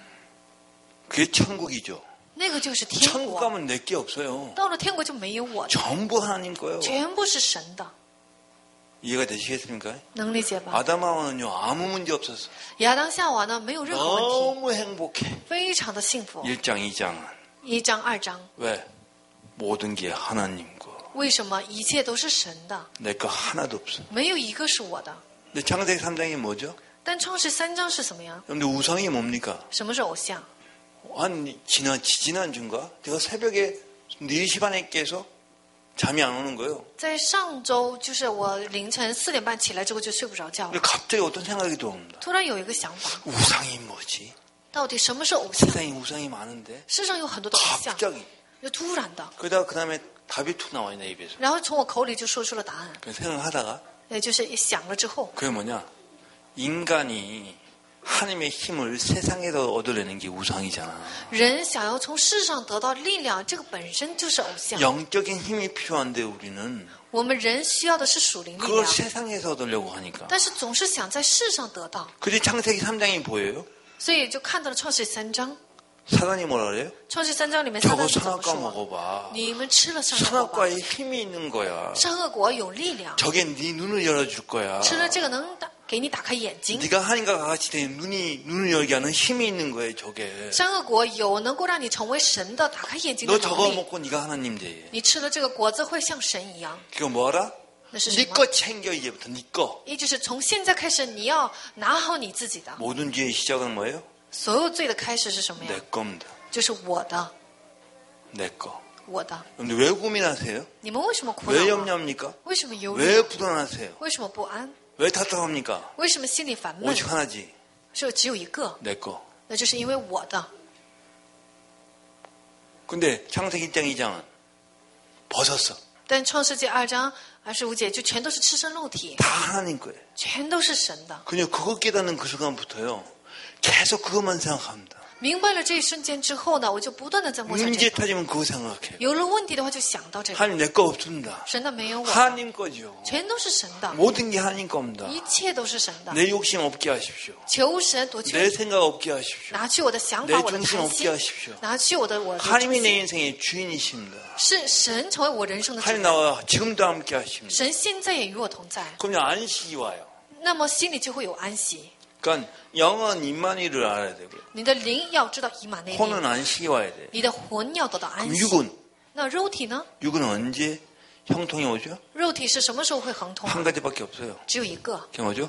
그게 천국이죠. 那个就是天 천국 国。 가면 내게 없어요. 到了天国就没有我的， 전부 하나님 거예요. 全部是神的， 이해가 되시겠습니까? 能理解吧？ 아담하와는요 아무 문제 없었어. 亚当夏娃呢没有任何问题， 너무 행복해. 非常的幸福。 1장 2장은 1章2章， 왜? 모든 게 하나님 거. 为什么一切都是神的， 내 거 하나도 없어. 没有一个是我的？ 근데 창세기 3장이 뭐죠? 但创世3章是什么呀？ 근데 우상이 뭡니까? 什么是偶像？ 한 지난주인가? 제가 새벽에 4시 반에 깨서 잠이 안 오는 거예요. 在上周，就是我凌晨4点半起来之后就睡不着觉 근데 了， 갑자기 어떤 생각이 들어옵니다. 突然有一个想法， 우상이 뭐지? 到底什么是偶像？ 세상에 우상이 많은데 世上有很多的偶像， 갑자기 就突然的， 그러다가 그 다음에 답이 툭 나와요 내 입에서. 然后从我口里就说出了答案， 그 생각하다가 也就是想了之后， 그게 뭐냐? 인간이 하나님의 힘을 세상에서 얻어내는 게 우상이잖아. 人想要从世上得到力量，这个本身就是偶像。 영적인 힘이 필요한데 우리는 我们人需要的是属灵力 그걸 量， 세상에서 얻으려고 하니까. 但是总是想在世上得到， 그래서 창세기 3장이 보여요? 所以就看到了创世3章。 사단이 뭐라 그래요? 创世3章里面，撒旦 저거 是怎么 선악과 说？ 먹어봐. 你们吃了善恶果吧， 선악과에 힘이 있는 거야. 善恶果有力量， 저게 네 눈을 열어줄 거야. 吃了这个能给你打开眼睛。 네가 하나님과 같이 되는 눈을 열게 하는 힘이 있는 거예요. 저게. 善恶果有能够让你成为神的打开眼睛的 너 能 저거 力。 먹고 네가 하나님 돼. 你吃了这个果子会像神一样， 그거 뭐하라? 那是什 네 么？ 거 챙겨 이제부터 네 거. 也就是从现在开始，你要拿好你自己的。 모든 죄의 시작은 뭐예요? 所有罪的开始是什么呀 내 ？ 겁니다. 就是我的， 내 거. 我的。 근데 왜 고민하세요? 你们为什么苦 왜 恼啊？ 염려합니까? 为什么忧 왜 虑？ 불안하세요? 为什么不安？ 왜 답답합니까? 为什么心里烦闷？ 오직 하나지. 是只有一个， 내 거. 那就是因为我的。 근데 창세기 1장 2장은 벗었어. 但创世纪2章25节就全都是赤身肉体， 다 하나님 거예요. 全都是神的。 그냥 그거 깨닫는 그 순간부터요. 계속 그것만 생각합니다. 明白了这一瞬间之后呢，我就不断的在默想 문제 这个。 터지면 그거 생각해요. 有了问题的话，就想到这个。 하나님 내 거 없습니다. 神的没有我， 하나님 거죠. 全都是神的， 모든 게 하나님 겁니다. 一切都是神的。 내 욕심 없게 하십시오. 求神夺去 내 생각 없게 하십시오. 拿去我的想 내 法，我的 중심 贪 없게 心， 하십시오. 拿去我的中 하나님이 내 心。 인생의 주인이십니다. 是神成为我人生的主 하나님 人， 나와 지금도 함께 하십니다. 神现在也与我同在， 그럼 안식이 와요. 那么心里就会有安息。 그러니까 영은 임마누엘을 알아야 되고요. 你的灵要知道以马内利， 혼은 안식이 와야 돼요. 你的魂要得到安 그럼 息。 육은? 那肉体呢？ 육은 언제 형통이 오죠? 肉体是什么时候会亨通？ 한 가지밖에 없어요. 只有一个， 그게 뭐죠?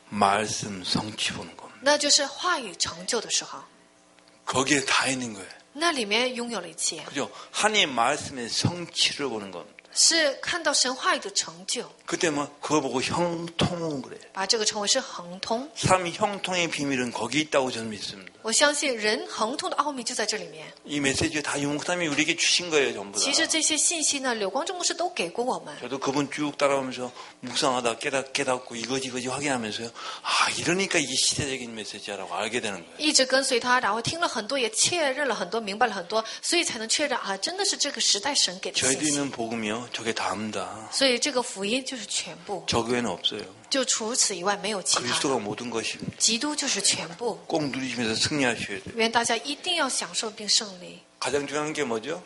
말씀 성취 보는 겁니다. 那就是话语成就的时候， 거기에 다 있는 거예요. 那里面拥有了一切， 그죠? 하나님의 말씀의 성취를 보는 겁니다. 是看到神话语的成就， 그때 뭐 그거 보고 형통은 그래요. 把这个称为是亨通。 사람이 형통의 비밀은 거기 있다고 저는 믿습니다. 我相信人亨通的奥秘就在这里面。 이 메시지 다 유목사님이 우리에게 주신 거예요, 전부 다. 其实这些信息呢，柳光正牧师都给过我们。 저도 그분 쭉 따라오면서 묵상하다 깨닫고 이거지 확인하면서요. 아, 이러니까 이게 시대적인 메시지야라고 알게 되는 거예요. 一直跟随他，然后听了很多，也确认了很多，明白了很多，所以才能确认啊，真的是这个时代神给的 저희도 信息。 있는 복음이요. 저게 다입니다. 所以这个福音就是全部， 저 외에는 없어요. 就除此以外没有其他的。 그리스도가 모든 것입니다. 基督就是全部， 꼭 누리시면서 승리하셔야 돼요. 愿大家一定要享受并胜利。 가장 중요한 게 뭐죠?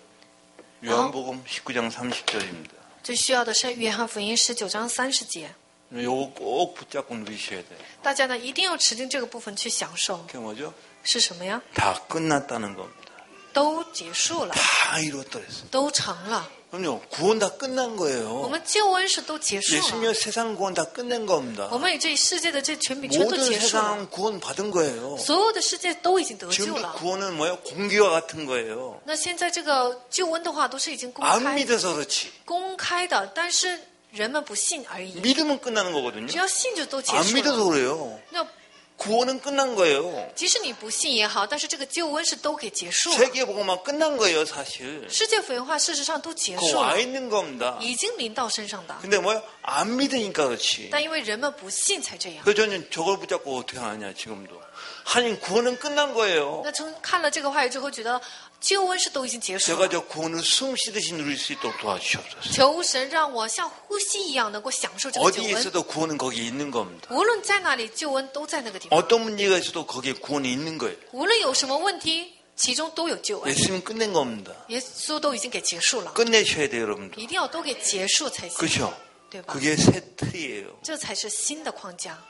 요한복음 19장 30절입니다. 最需要的是约翰福音19章30节， 요거 꼭 붙잡고 누리셔야 돼요. 大家呢一定要持定这个部分去享受。 그게 뭐죠? 是什么呀？ 다 끝났다는 겁니다. 都结束了， 다 이뤘다 그랬어요. 都成了。 그럼요. 구원 다 끝난 我 거예요. 们救恩是都结束了， 예수님의 세상 구원 다 끝낸 겁니다. 我们与这世界的这权柄全都 모든 结束了， 세상 구원 받은 거예요. 所有的世界都已经得救 지금도 了。 구원은 뭐예요? 공기와 같은 거예요. 那现在这个救恩的话，都是已经公 안 开 믿어서 그렇지. 公开的，但是人们不信而已。 믿으면 끝나는 거거든요. 只要信就都结 안 束 믿어서 了。 그래요. 那 구원은 끝난 거예요. 即使你不信也好，但是这个救恩是都给结束了。 세계 복음만 끝난 거예요, 사실. 世界福音化事实上都结 그거 束 와 了， 있는 겁니다. 已经临到身上的， 근데 뭐요? 안 믿으니까 그렇지. 但因为人们不信才这样。 그래서 저는 저걸 붙잡고 어떻게 하냐, 지금도. 하나님 구원은 끝난 거예요. 那从看了这个话语之后，觉得救恩是都已经结束 제가 了。 저 구원을 숨 쉬듯이 누릴 수 있도록 도와주시옵소서. 求神让我像呼吸一样能够享受这个救 어디에 恩， 있어도 구원은 거기에 있는 겁니다. 无论在哪里，救恩都在那个地方。 어떤 문제가 있어도 거기에 구원이 있는 거예요. 无论有什么问题，其中都有救恩。 예수님 끝낸 겁니다. 耶稣都已经给结束了， 끝내셔야 돼요, 여러분들. 一定要都给结束才行， 그렇죠? 对吧？ 그게 새 틀이에요. 这才是新的框架。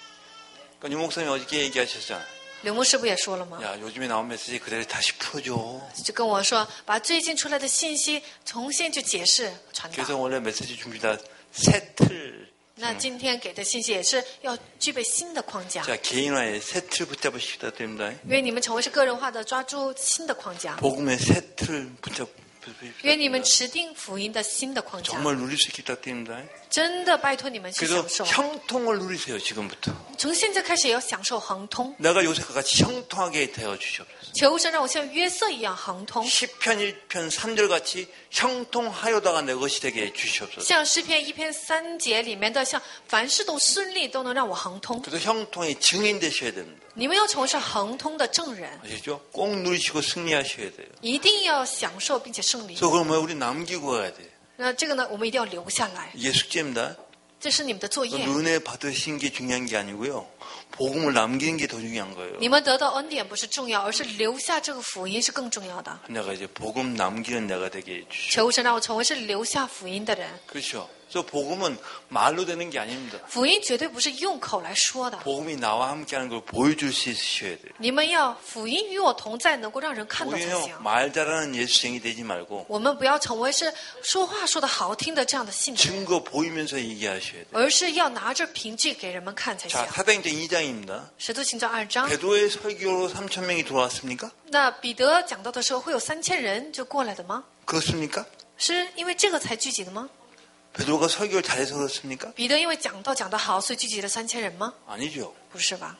그러니까 유 목사님이 어저께 얘기하셨잖아요. 刘牧师不也说了吗？ 야, 요즘에 나온 메시지 그대로 다시 풀어줘. 就跟我说，把最近出来的信息重新去解释传 그래서 达。 원래 메시지 준비다 새 틀. 那今天给的信息也是要具备新的框架， 자, 개인화의 새 틀 붙잡으시다 됩니다. 愿你们成为是个人化的，抓住新的框架， 복음의 새 틀 붙잡으십시다. 愿你们持定福音的新的框架， 정말 누릴 수 있기 때문입니다. 真的拜托你们去 그래서 享受。 형통을 누리세요, 지금부터. 从现在开始也要享受亨通， 내가 요새과 같이 형통하게 되어 주시옵소서. 求神让我像约瑟一样亨通， 10편 1편 3절 같이 형통하여다가 내 것이 되게 해 주시옵소서. 像诗篇1篇3节里面的，像凡事都顺利，都能让我亨通。 그래서 형통의 증인 되셔야 됩니다. 你们要成为是亨通的证人， 아시죠? 꼭 누리시고 승리하셔야 돼요. 一定要享受并且胜利。 그래서 그걸 우리 남기고 가야 돼요. 那这个呢，我们一定要留下来， 이게 숙제입니다. 这是你们的作业。 은혜 받으신 게 중요한 게 아니고요. 복음을 남기는 게 더 중요한 거예요. 你们得到恩典不是重要，而是留下这个福音是更重要的。 내가 이제 복음 남기는 내가 되게 해 주시오. 求神让我成为是留下福音的人。 그렇죠. 그래서 복음은 말로 되는 게 아닙니다. 福音绝对不是用口来说的， 복음이 나와 함께하는 걸 보여줄 수 있으셔야 돼요. 你们要福音与我同在，能够让人看到才行 우리는 。말 잘하는 예수쟁이 되지 말고 我们不要成为是说话说的好听的这样的信徒， 증거 보이면서 얘기하셔야 돼요. 而是要拿着凭据给人们看才行 자, 。 사도행전 2장입니다. 使徒行传2章， 베드로의 설교로 3,000명이 돌아왔습니까? 那彼得讲到的时候，会有3000人就过来的吗？ 그렇습니까? 是因为这个才聚集的吗？ 베드로가 설교를 잘해서 그렇습니까? 彼得因为讲道讲得好，所以聚集了3000人吗？ 아니죠. 不是吧？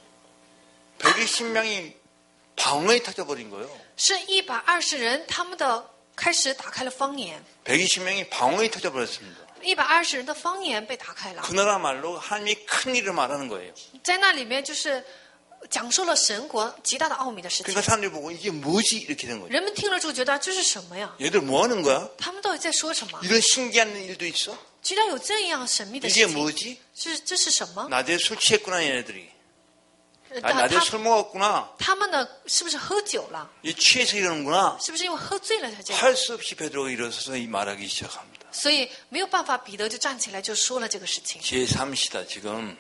120명이 방어에 터져버린 거예요. 是120人他们的开始打开了方言， 120명이 방언이 터져버렸습니다. 120人的方言被打开了， 그 나라 말로 하나님이 큰 일을 말하는 거예요. 在那里面就是讲述了神国极大的奥秘的事情。 그러니까 사람들이 보고 이게 뭐지 이렇게 된 거죠. 人们听了之后觉得这是什么呀？ 얘들 뭐 하는 거야? 他们到底在说什么？ 이런 신기한 일도 있어? 居然有这样神秘的 이게 事情， 뭐지? 这是什么？ 낮에 술 취했구나 얘네들이. 낮에 술 먹었구나. 他们呢是不是喝酒了？ 이 취해서 이러는구나. 是不是因为喝醉了才这样？ 할 수 없이 베드로가 일어서서 이 말하기 시작합니다. 所以没有办法，彼得就站起来就说了这个事情。 제3시다 지금.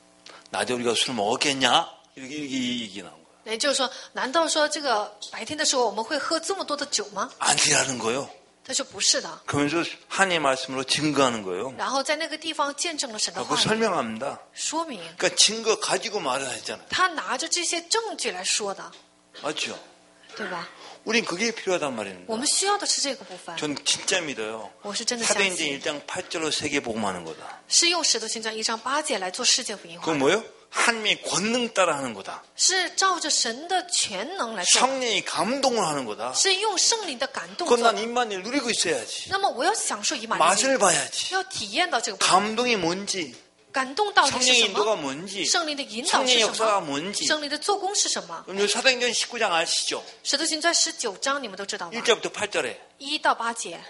낮에 우리가 술 먹었겠냐? 이렇게 얘기 나온 거예요. 也就是说，难道说这个白天的时候我们会喝这么多的酒吗？ 아니라는 거예요. 他说不是的， 그러면서 하나님의 말씀으로 증거하는 거예요. 然后在那个地方见证了神的 그거 话语， 설명합니다. 说明 그러니까 증거 가지고 말을 하잖아요. 他拿着这些证据来说的， 맞죠? 对吧？ 우린 그게 필요하단 말입니다. 我们需要的是这个部分。 전 진짜 믿어요. 我是真的相 사도행전 信， 1장 8절로 세계 복음하는 거다. 是用使徒行传1章8节来做世界福音化 그건 ， 뭐예요? 하나님의 권능 따라 하는 거다. 是照着神的全能来做， 성령이 감동을 하는 거다. 是用圣灵的感动 그건 做 난 的。 임마누엘 누리고 있어야지. 那么我要享受以马内 맛을 利， 봐야지. 要体验到这个部分， 감동이 뭔지, 感动到底是 성령의 什 인도가 么？ 뭔지, 圣灵的引导 성령의 是什 역사가 么？ 뭔지. 圣灵的做工是什么？ 그럼 사도행전 19장 아시죠? 使徒行传19章你们都知道吗？ 1절부터 8절에 1到8节，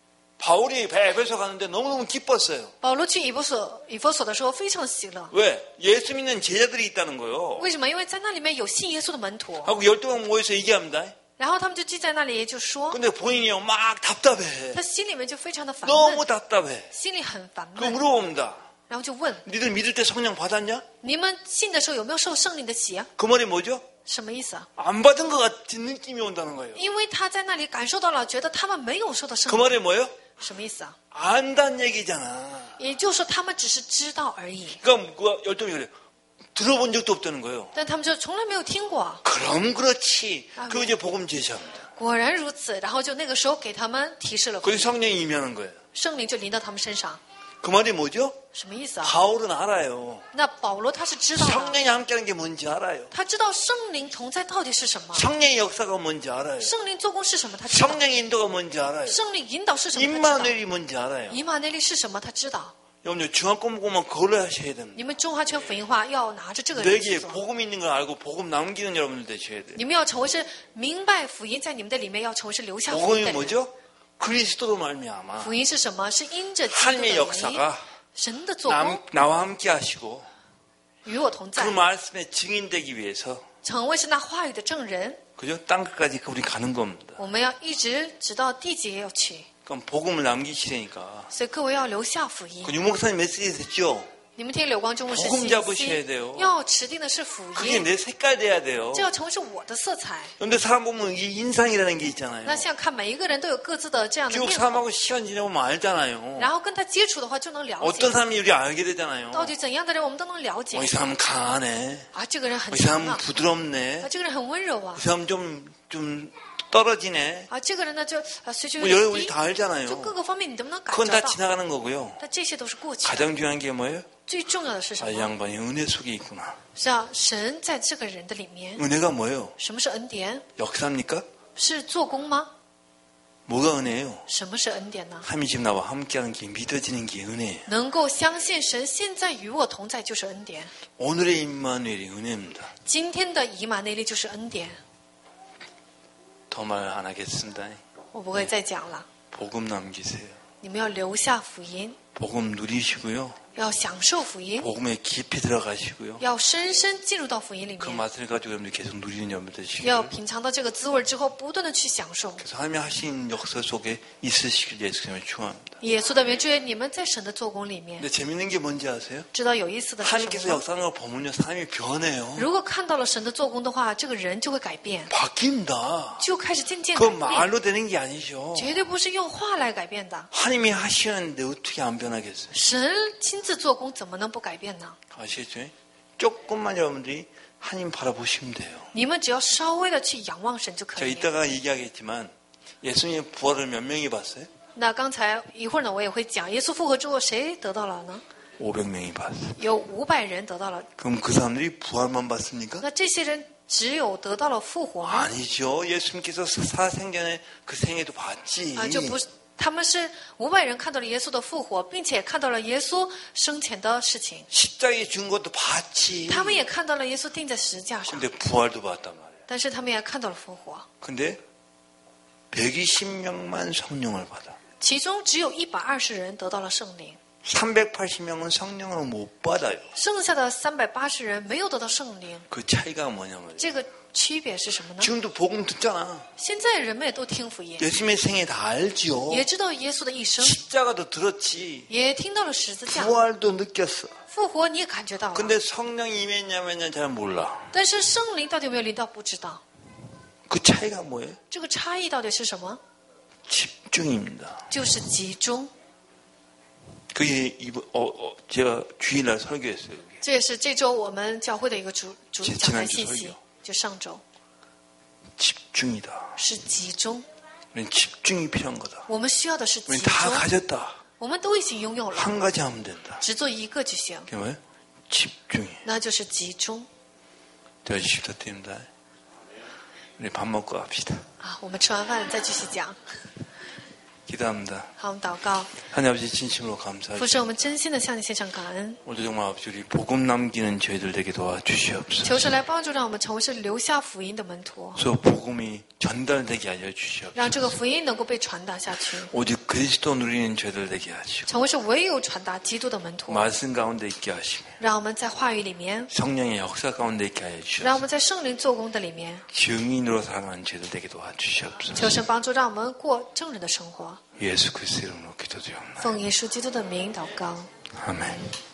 바울이 에베소 가는데 너무너무 기뻤어요. 保罗去以弗所的时候非常喜乐。 왜? 예수 믿는 제자들이 있다는 거예요. 为什么？因为在那里面有信耶稣的门徒， 하고 12명 모여서 얘기합니다. 然后他们就聚在那里就说， 근데 본인이요 막 답답해. 他心里面就非常的烦 너무 闷， 답답해. 心里很烦 그거 闷， 물어봅니다. 然后就问 니들 믿을 때 성령 받았냐? 你们信的时候有没有受圣灵的洗啊？ 그 말이 뭐죠? 什么意思啊？ 안 받은 것 같은 느낌이 온다는 거예요. 因为他在那里感受到了，觉得他们没有受到圣 그 灵， 말이 뭐예요? 什么意思啊？ 안다는 얘기잖아. 也就是说他们只是知道而已， 그러니까 그 12명이 그래. 들어본 적도 없다는 거예요. 但他们就从来没有听过。 그럼 그렇지. 아, 그 이제 복음 제시합니다. 果然如此，然后就那个时候给他们提示了福 거기 音， 성령이 임하는 거예요. 圣灵就临到他们身上， 그 말이 뭐죠? 什么意思啊？ 바울은 알아요. 那保罗他是知道的， 성령이 함께하는 게 뭔지 알아요. 他知道圣灵同在到底是什么， 성령의 역사가 뭔지 알아요. 圣灵做工是什么，他知道， 성령의 인도가 뭔지 알아요. 圣灵引导是什么，他知道， 임마누엘이 뭔지 알아요. 以马内利是什么，他知道。 여러분 중앙권 보면 그걸로 하셔야 됩니다. 你们中华圈福音化要拿着这个人去 내게 做， 복음 있는 걸 알고 복음 남기는 여러분들 되셔야 돼요. 你们要成为是明白福音在你们的里面，要成为是留下福音 복음이 的人。 뭐죠? 그리스도로 말미암아 福音是什么？是因着基督 하나님의 的灵， 역사가 神的做工 나와 함께 하시고 与我同 그 在， 말씀에 증인되기 위해서 成为是那话语的证人。 그죠? 땅끝까지 우리 가는 겁니다. 我们要一直直到地极也要去， 그럼 복음을 남기시려니까 所以各位要留下福音 그 。 유목사님 메시지 듣죠? 你们听柳光中牧师 복음 信 잡으셔야 息 돼요 ， 要持定的是福 그게 音， 내 색깔 돼야 돼요. 这要成为是我的色彩。 그런데 사람 보면 이게 인상이라는 게 있잖아요. 那像看每一个人都有各自的这样的 쭉 面孔， 사람하고 시간 지내보면 알잖아요. 然后跟他接触的话就能了 어떤 解， 사람이 우리 알게 되잖아요. 到底怎样的人我们都能了解 이 。 사람은 강하네. 啊，这个人很 이 强 사람은 啊， 부드럽네. 啊，这个人很温柔啊 이 ， 사람 좀 떨어지네. 啊，这个人呢就随就 뭐 有 여러분 点 우리 低， 다 알잖아요. 就各个方面你都能感 그건 觉 다 到。 지나가는 거고요. 但这些都是过去的， 가장 중요한 게 뭐예요? 最重要的是什 아, 이 么？ 양반이 은혜 속에 있구나. 是啊，神在这个人的里面。 은혜가 뭐예요? 什么是恩典？ 역사입니까? 是做工吗？ 뭐가 은혜예요? 什么是恩典呢？ 하나님이 지금 나와 함께하는 게 믿어지는 게 은혜예요. 能够相信神现在与我同在就是恩典。 오늘의 임마누엘이 은혜입니다. 今天的以马内利就是恩典。 더 말 안 하겠습니다. 我不会再讲了， 복음 남기세요. 你们要留下福音， 복음 누리시고요. 要享受福音， 복음에 깊이 들어가시고요. 要深深进入到福音里 그 面， 맛을 가지고 여러분들 계속 누리는 여러분들 要 되시길. 品尝到这个滋味之后，不断的去享受。 그래서 하나님이 하신 역사 속에 있으시길 예수님을 축원합니다. 耶稣的名之愿，你们在神的做工里面， 근데 재밌는 게 뭔지 아세요? 知道有意思的是什 하나님께서 么吗？ 역사하는 걸 보면요. 사람이 변해요. 如果看到了神的做工的话，这个人就会改变， 바뀐다. 就开始渐渐 그 改变， 말로 되는 게 아니죠. 绝对不是用话来改变的。 하나님이 하시는데 어떻게 안 변하겠어요? 神亲自做工，怎么能不改变呢？ 아시겠죠? 조금만 여러분들이 하나님 바라보시면 돼요. 你们只要稍微的去仰望神就可 저 以。 이따가 얘기하겠지만 예수님의 부활을 몇 명이 봤어요? 那刚才一会儿呢，我也会讲，耶稣复活之后谁得到了呢？ 500명이 봤어요. 有500人得到了。 그럼 그 사람들이 부활만 봤습니까? 那这些人只有得到了复活吗？ 아니죠. 예수님께서 사생전에 그 생애도 봤지. 就不是，他们是500人看到了耶稣的复活，并且看到了耶稣生前的事情， 십자가에 죽은 것도 봤지. 他们也看到了耶稣钉在十字架上， 근데 부활도 봤단 말이에요. 但是他们也看到了复活。 근데 120명만 성령을 받아. 其中只有120人得到了圣灵， 380명은 성령을 못 받아요. 剩下的380人没有得到圣灵。 그 차이가 뭐냐면 这个区别是什么呢？ 지금도 복음 듣잖아. 现在人们也都听福音， 예수님의 생애 다 알죠. 也知道耶稣的一生， 십자가도 들었지. 也听到了十字架， 부활도 느꼈어. 复活你也感觉到了。 근데 성령이 임했냐면요 잘 몰라. 但是圣灵到底有没有临到不知道， 그 차이가 뭐예요? 这个差异到底是什么？ 집중입니다. 就是集中。 그게 제가 주일날 설교했어요. 그게. 这也是这周我们教会的一个主讲台信 지난주 息 설교 ， 就上周 집중이다. 是集中。 우리는 집중이 필요한 거다. 我们需要的是集 우리는 다 中， 가졌다. 我们都已经拥有了， 한 가지 하면 된다. 只做一个就行， 그게 뭐예요? 집중이. 那就是集中 저 20대입니다. 우리 밥 먹고 갑시다. 啊！我们吃完饭再继续讲。 기도합니다. 好，我们祷告， 하나님 아버지 진심으로 父 감사합니다. 神，我们真心的向你献上感恩， 오늘 정말 아버지 우리 복음 남기는 저희들 되게 도와주시옵소서. 求神来帮助，让我们成为是留下福音的门徒， 소 복음이 전달되게 하여 주시옵소서. 让这个福音能够被传达下去， 오직 그리스도 누리는 저희들 되게 하시고 成为是唯有传达基督的门徒， 말씀 가운데 있게 하시고 让我们在话语里面， 성령의 역사 가운데 있게 하여 让我 주시옵소서. 们在圣灵做工的里面， 증인으로 살아가는 저희들 되게 도와주시옵소서. 求神帮助，让我们过正人的生活。 예수 그리스도 이름으로 기도드립니다. 奉耶稣基督的名祷告， 아멘.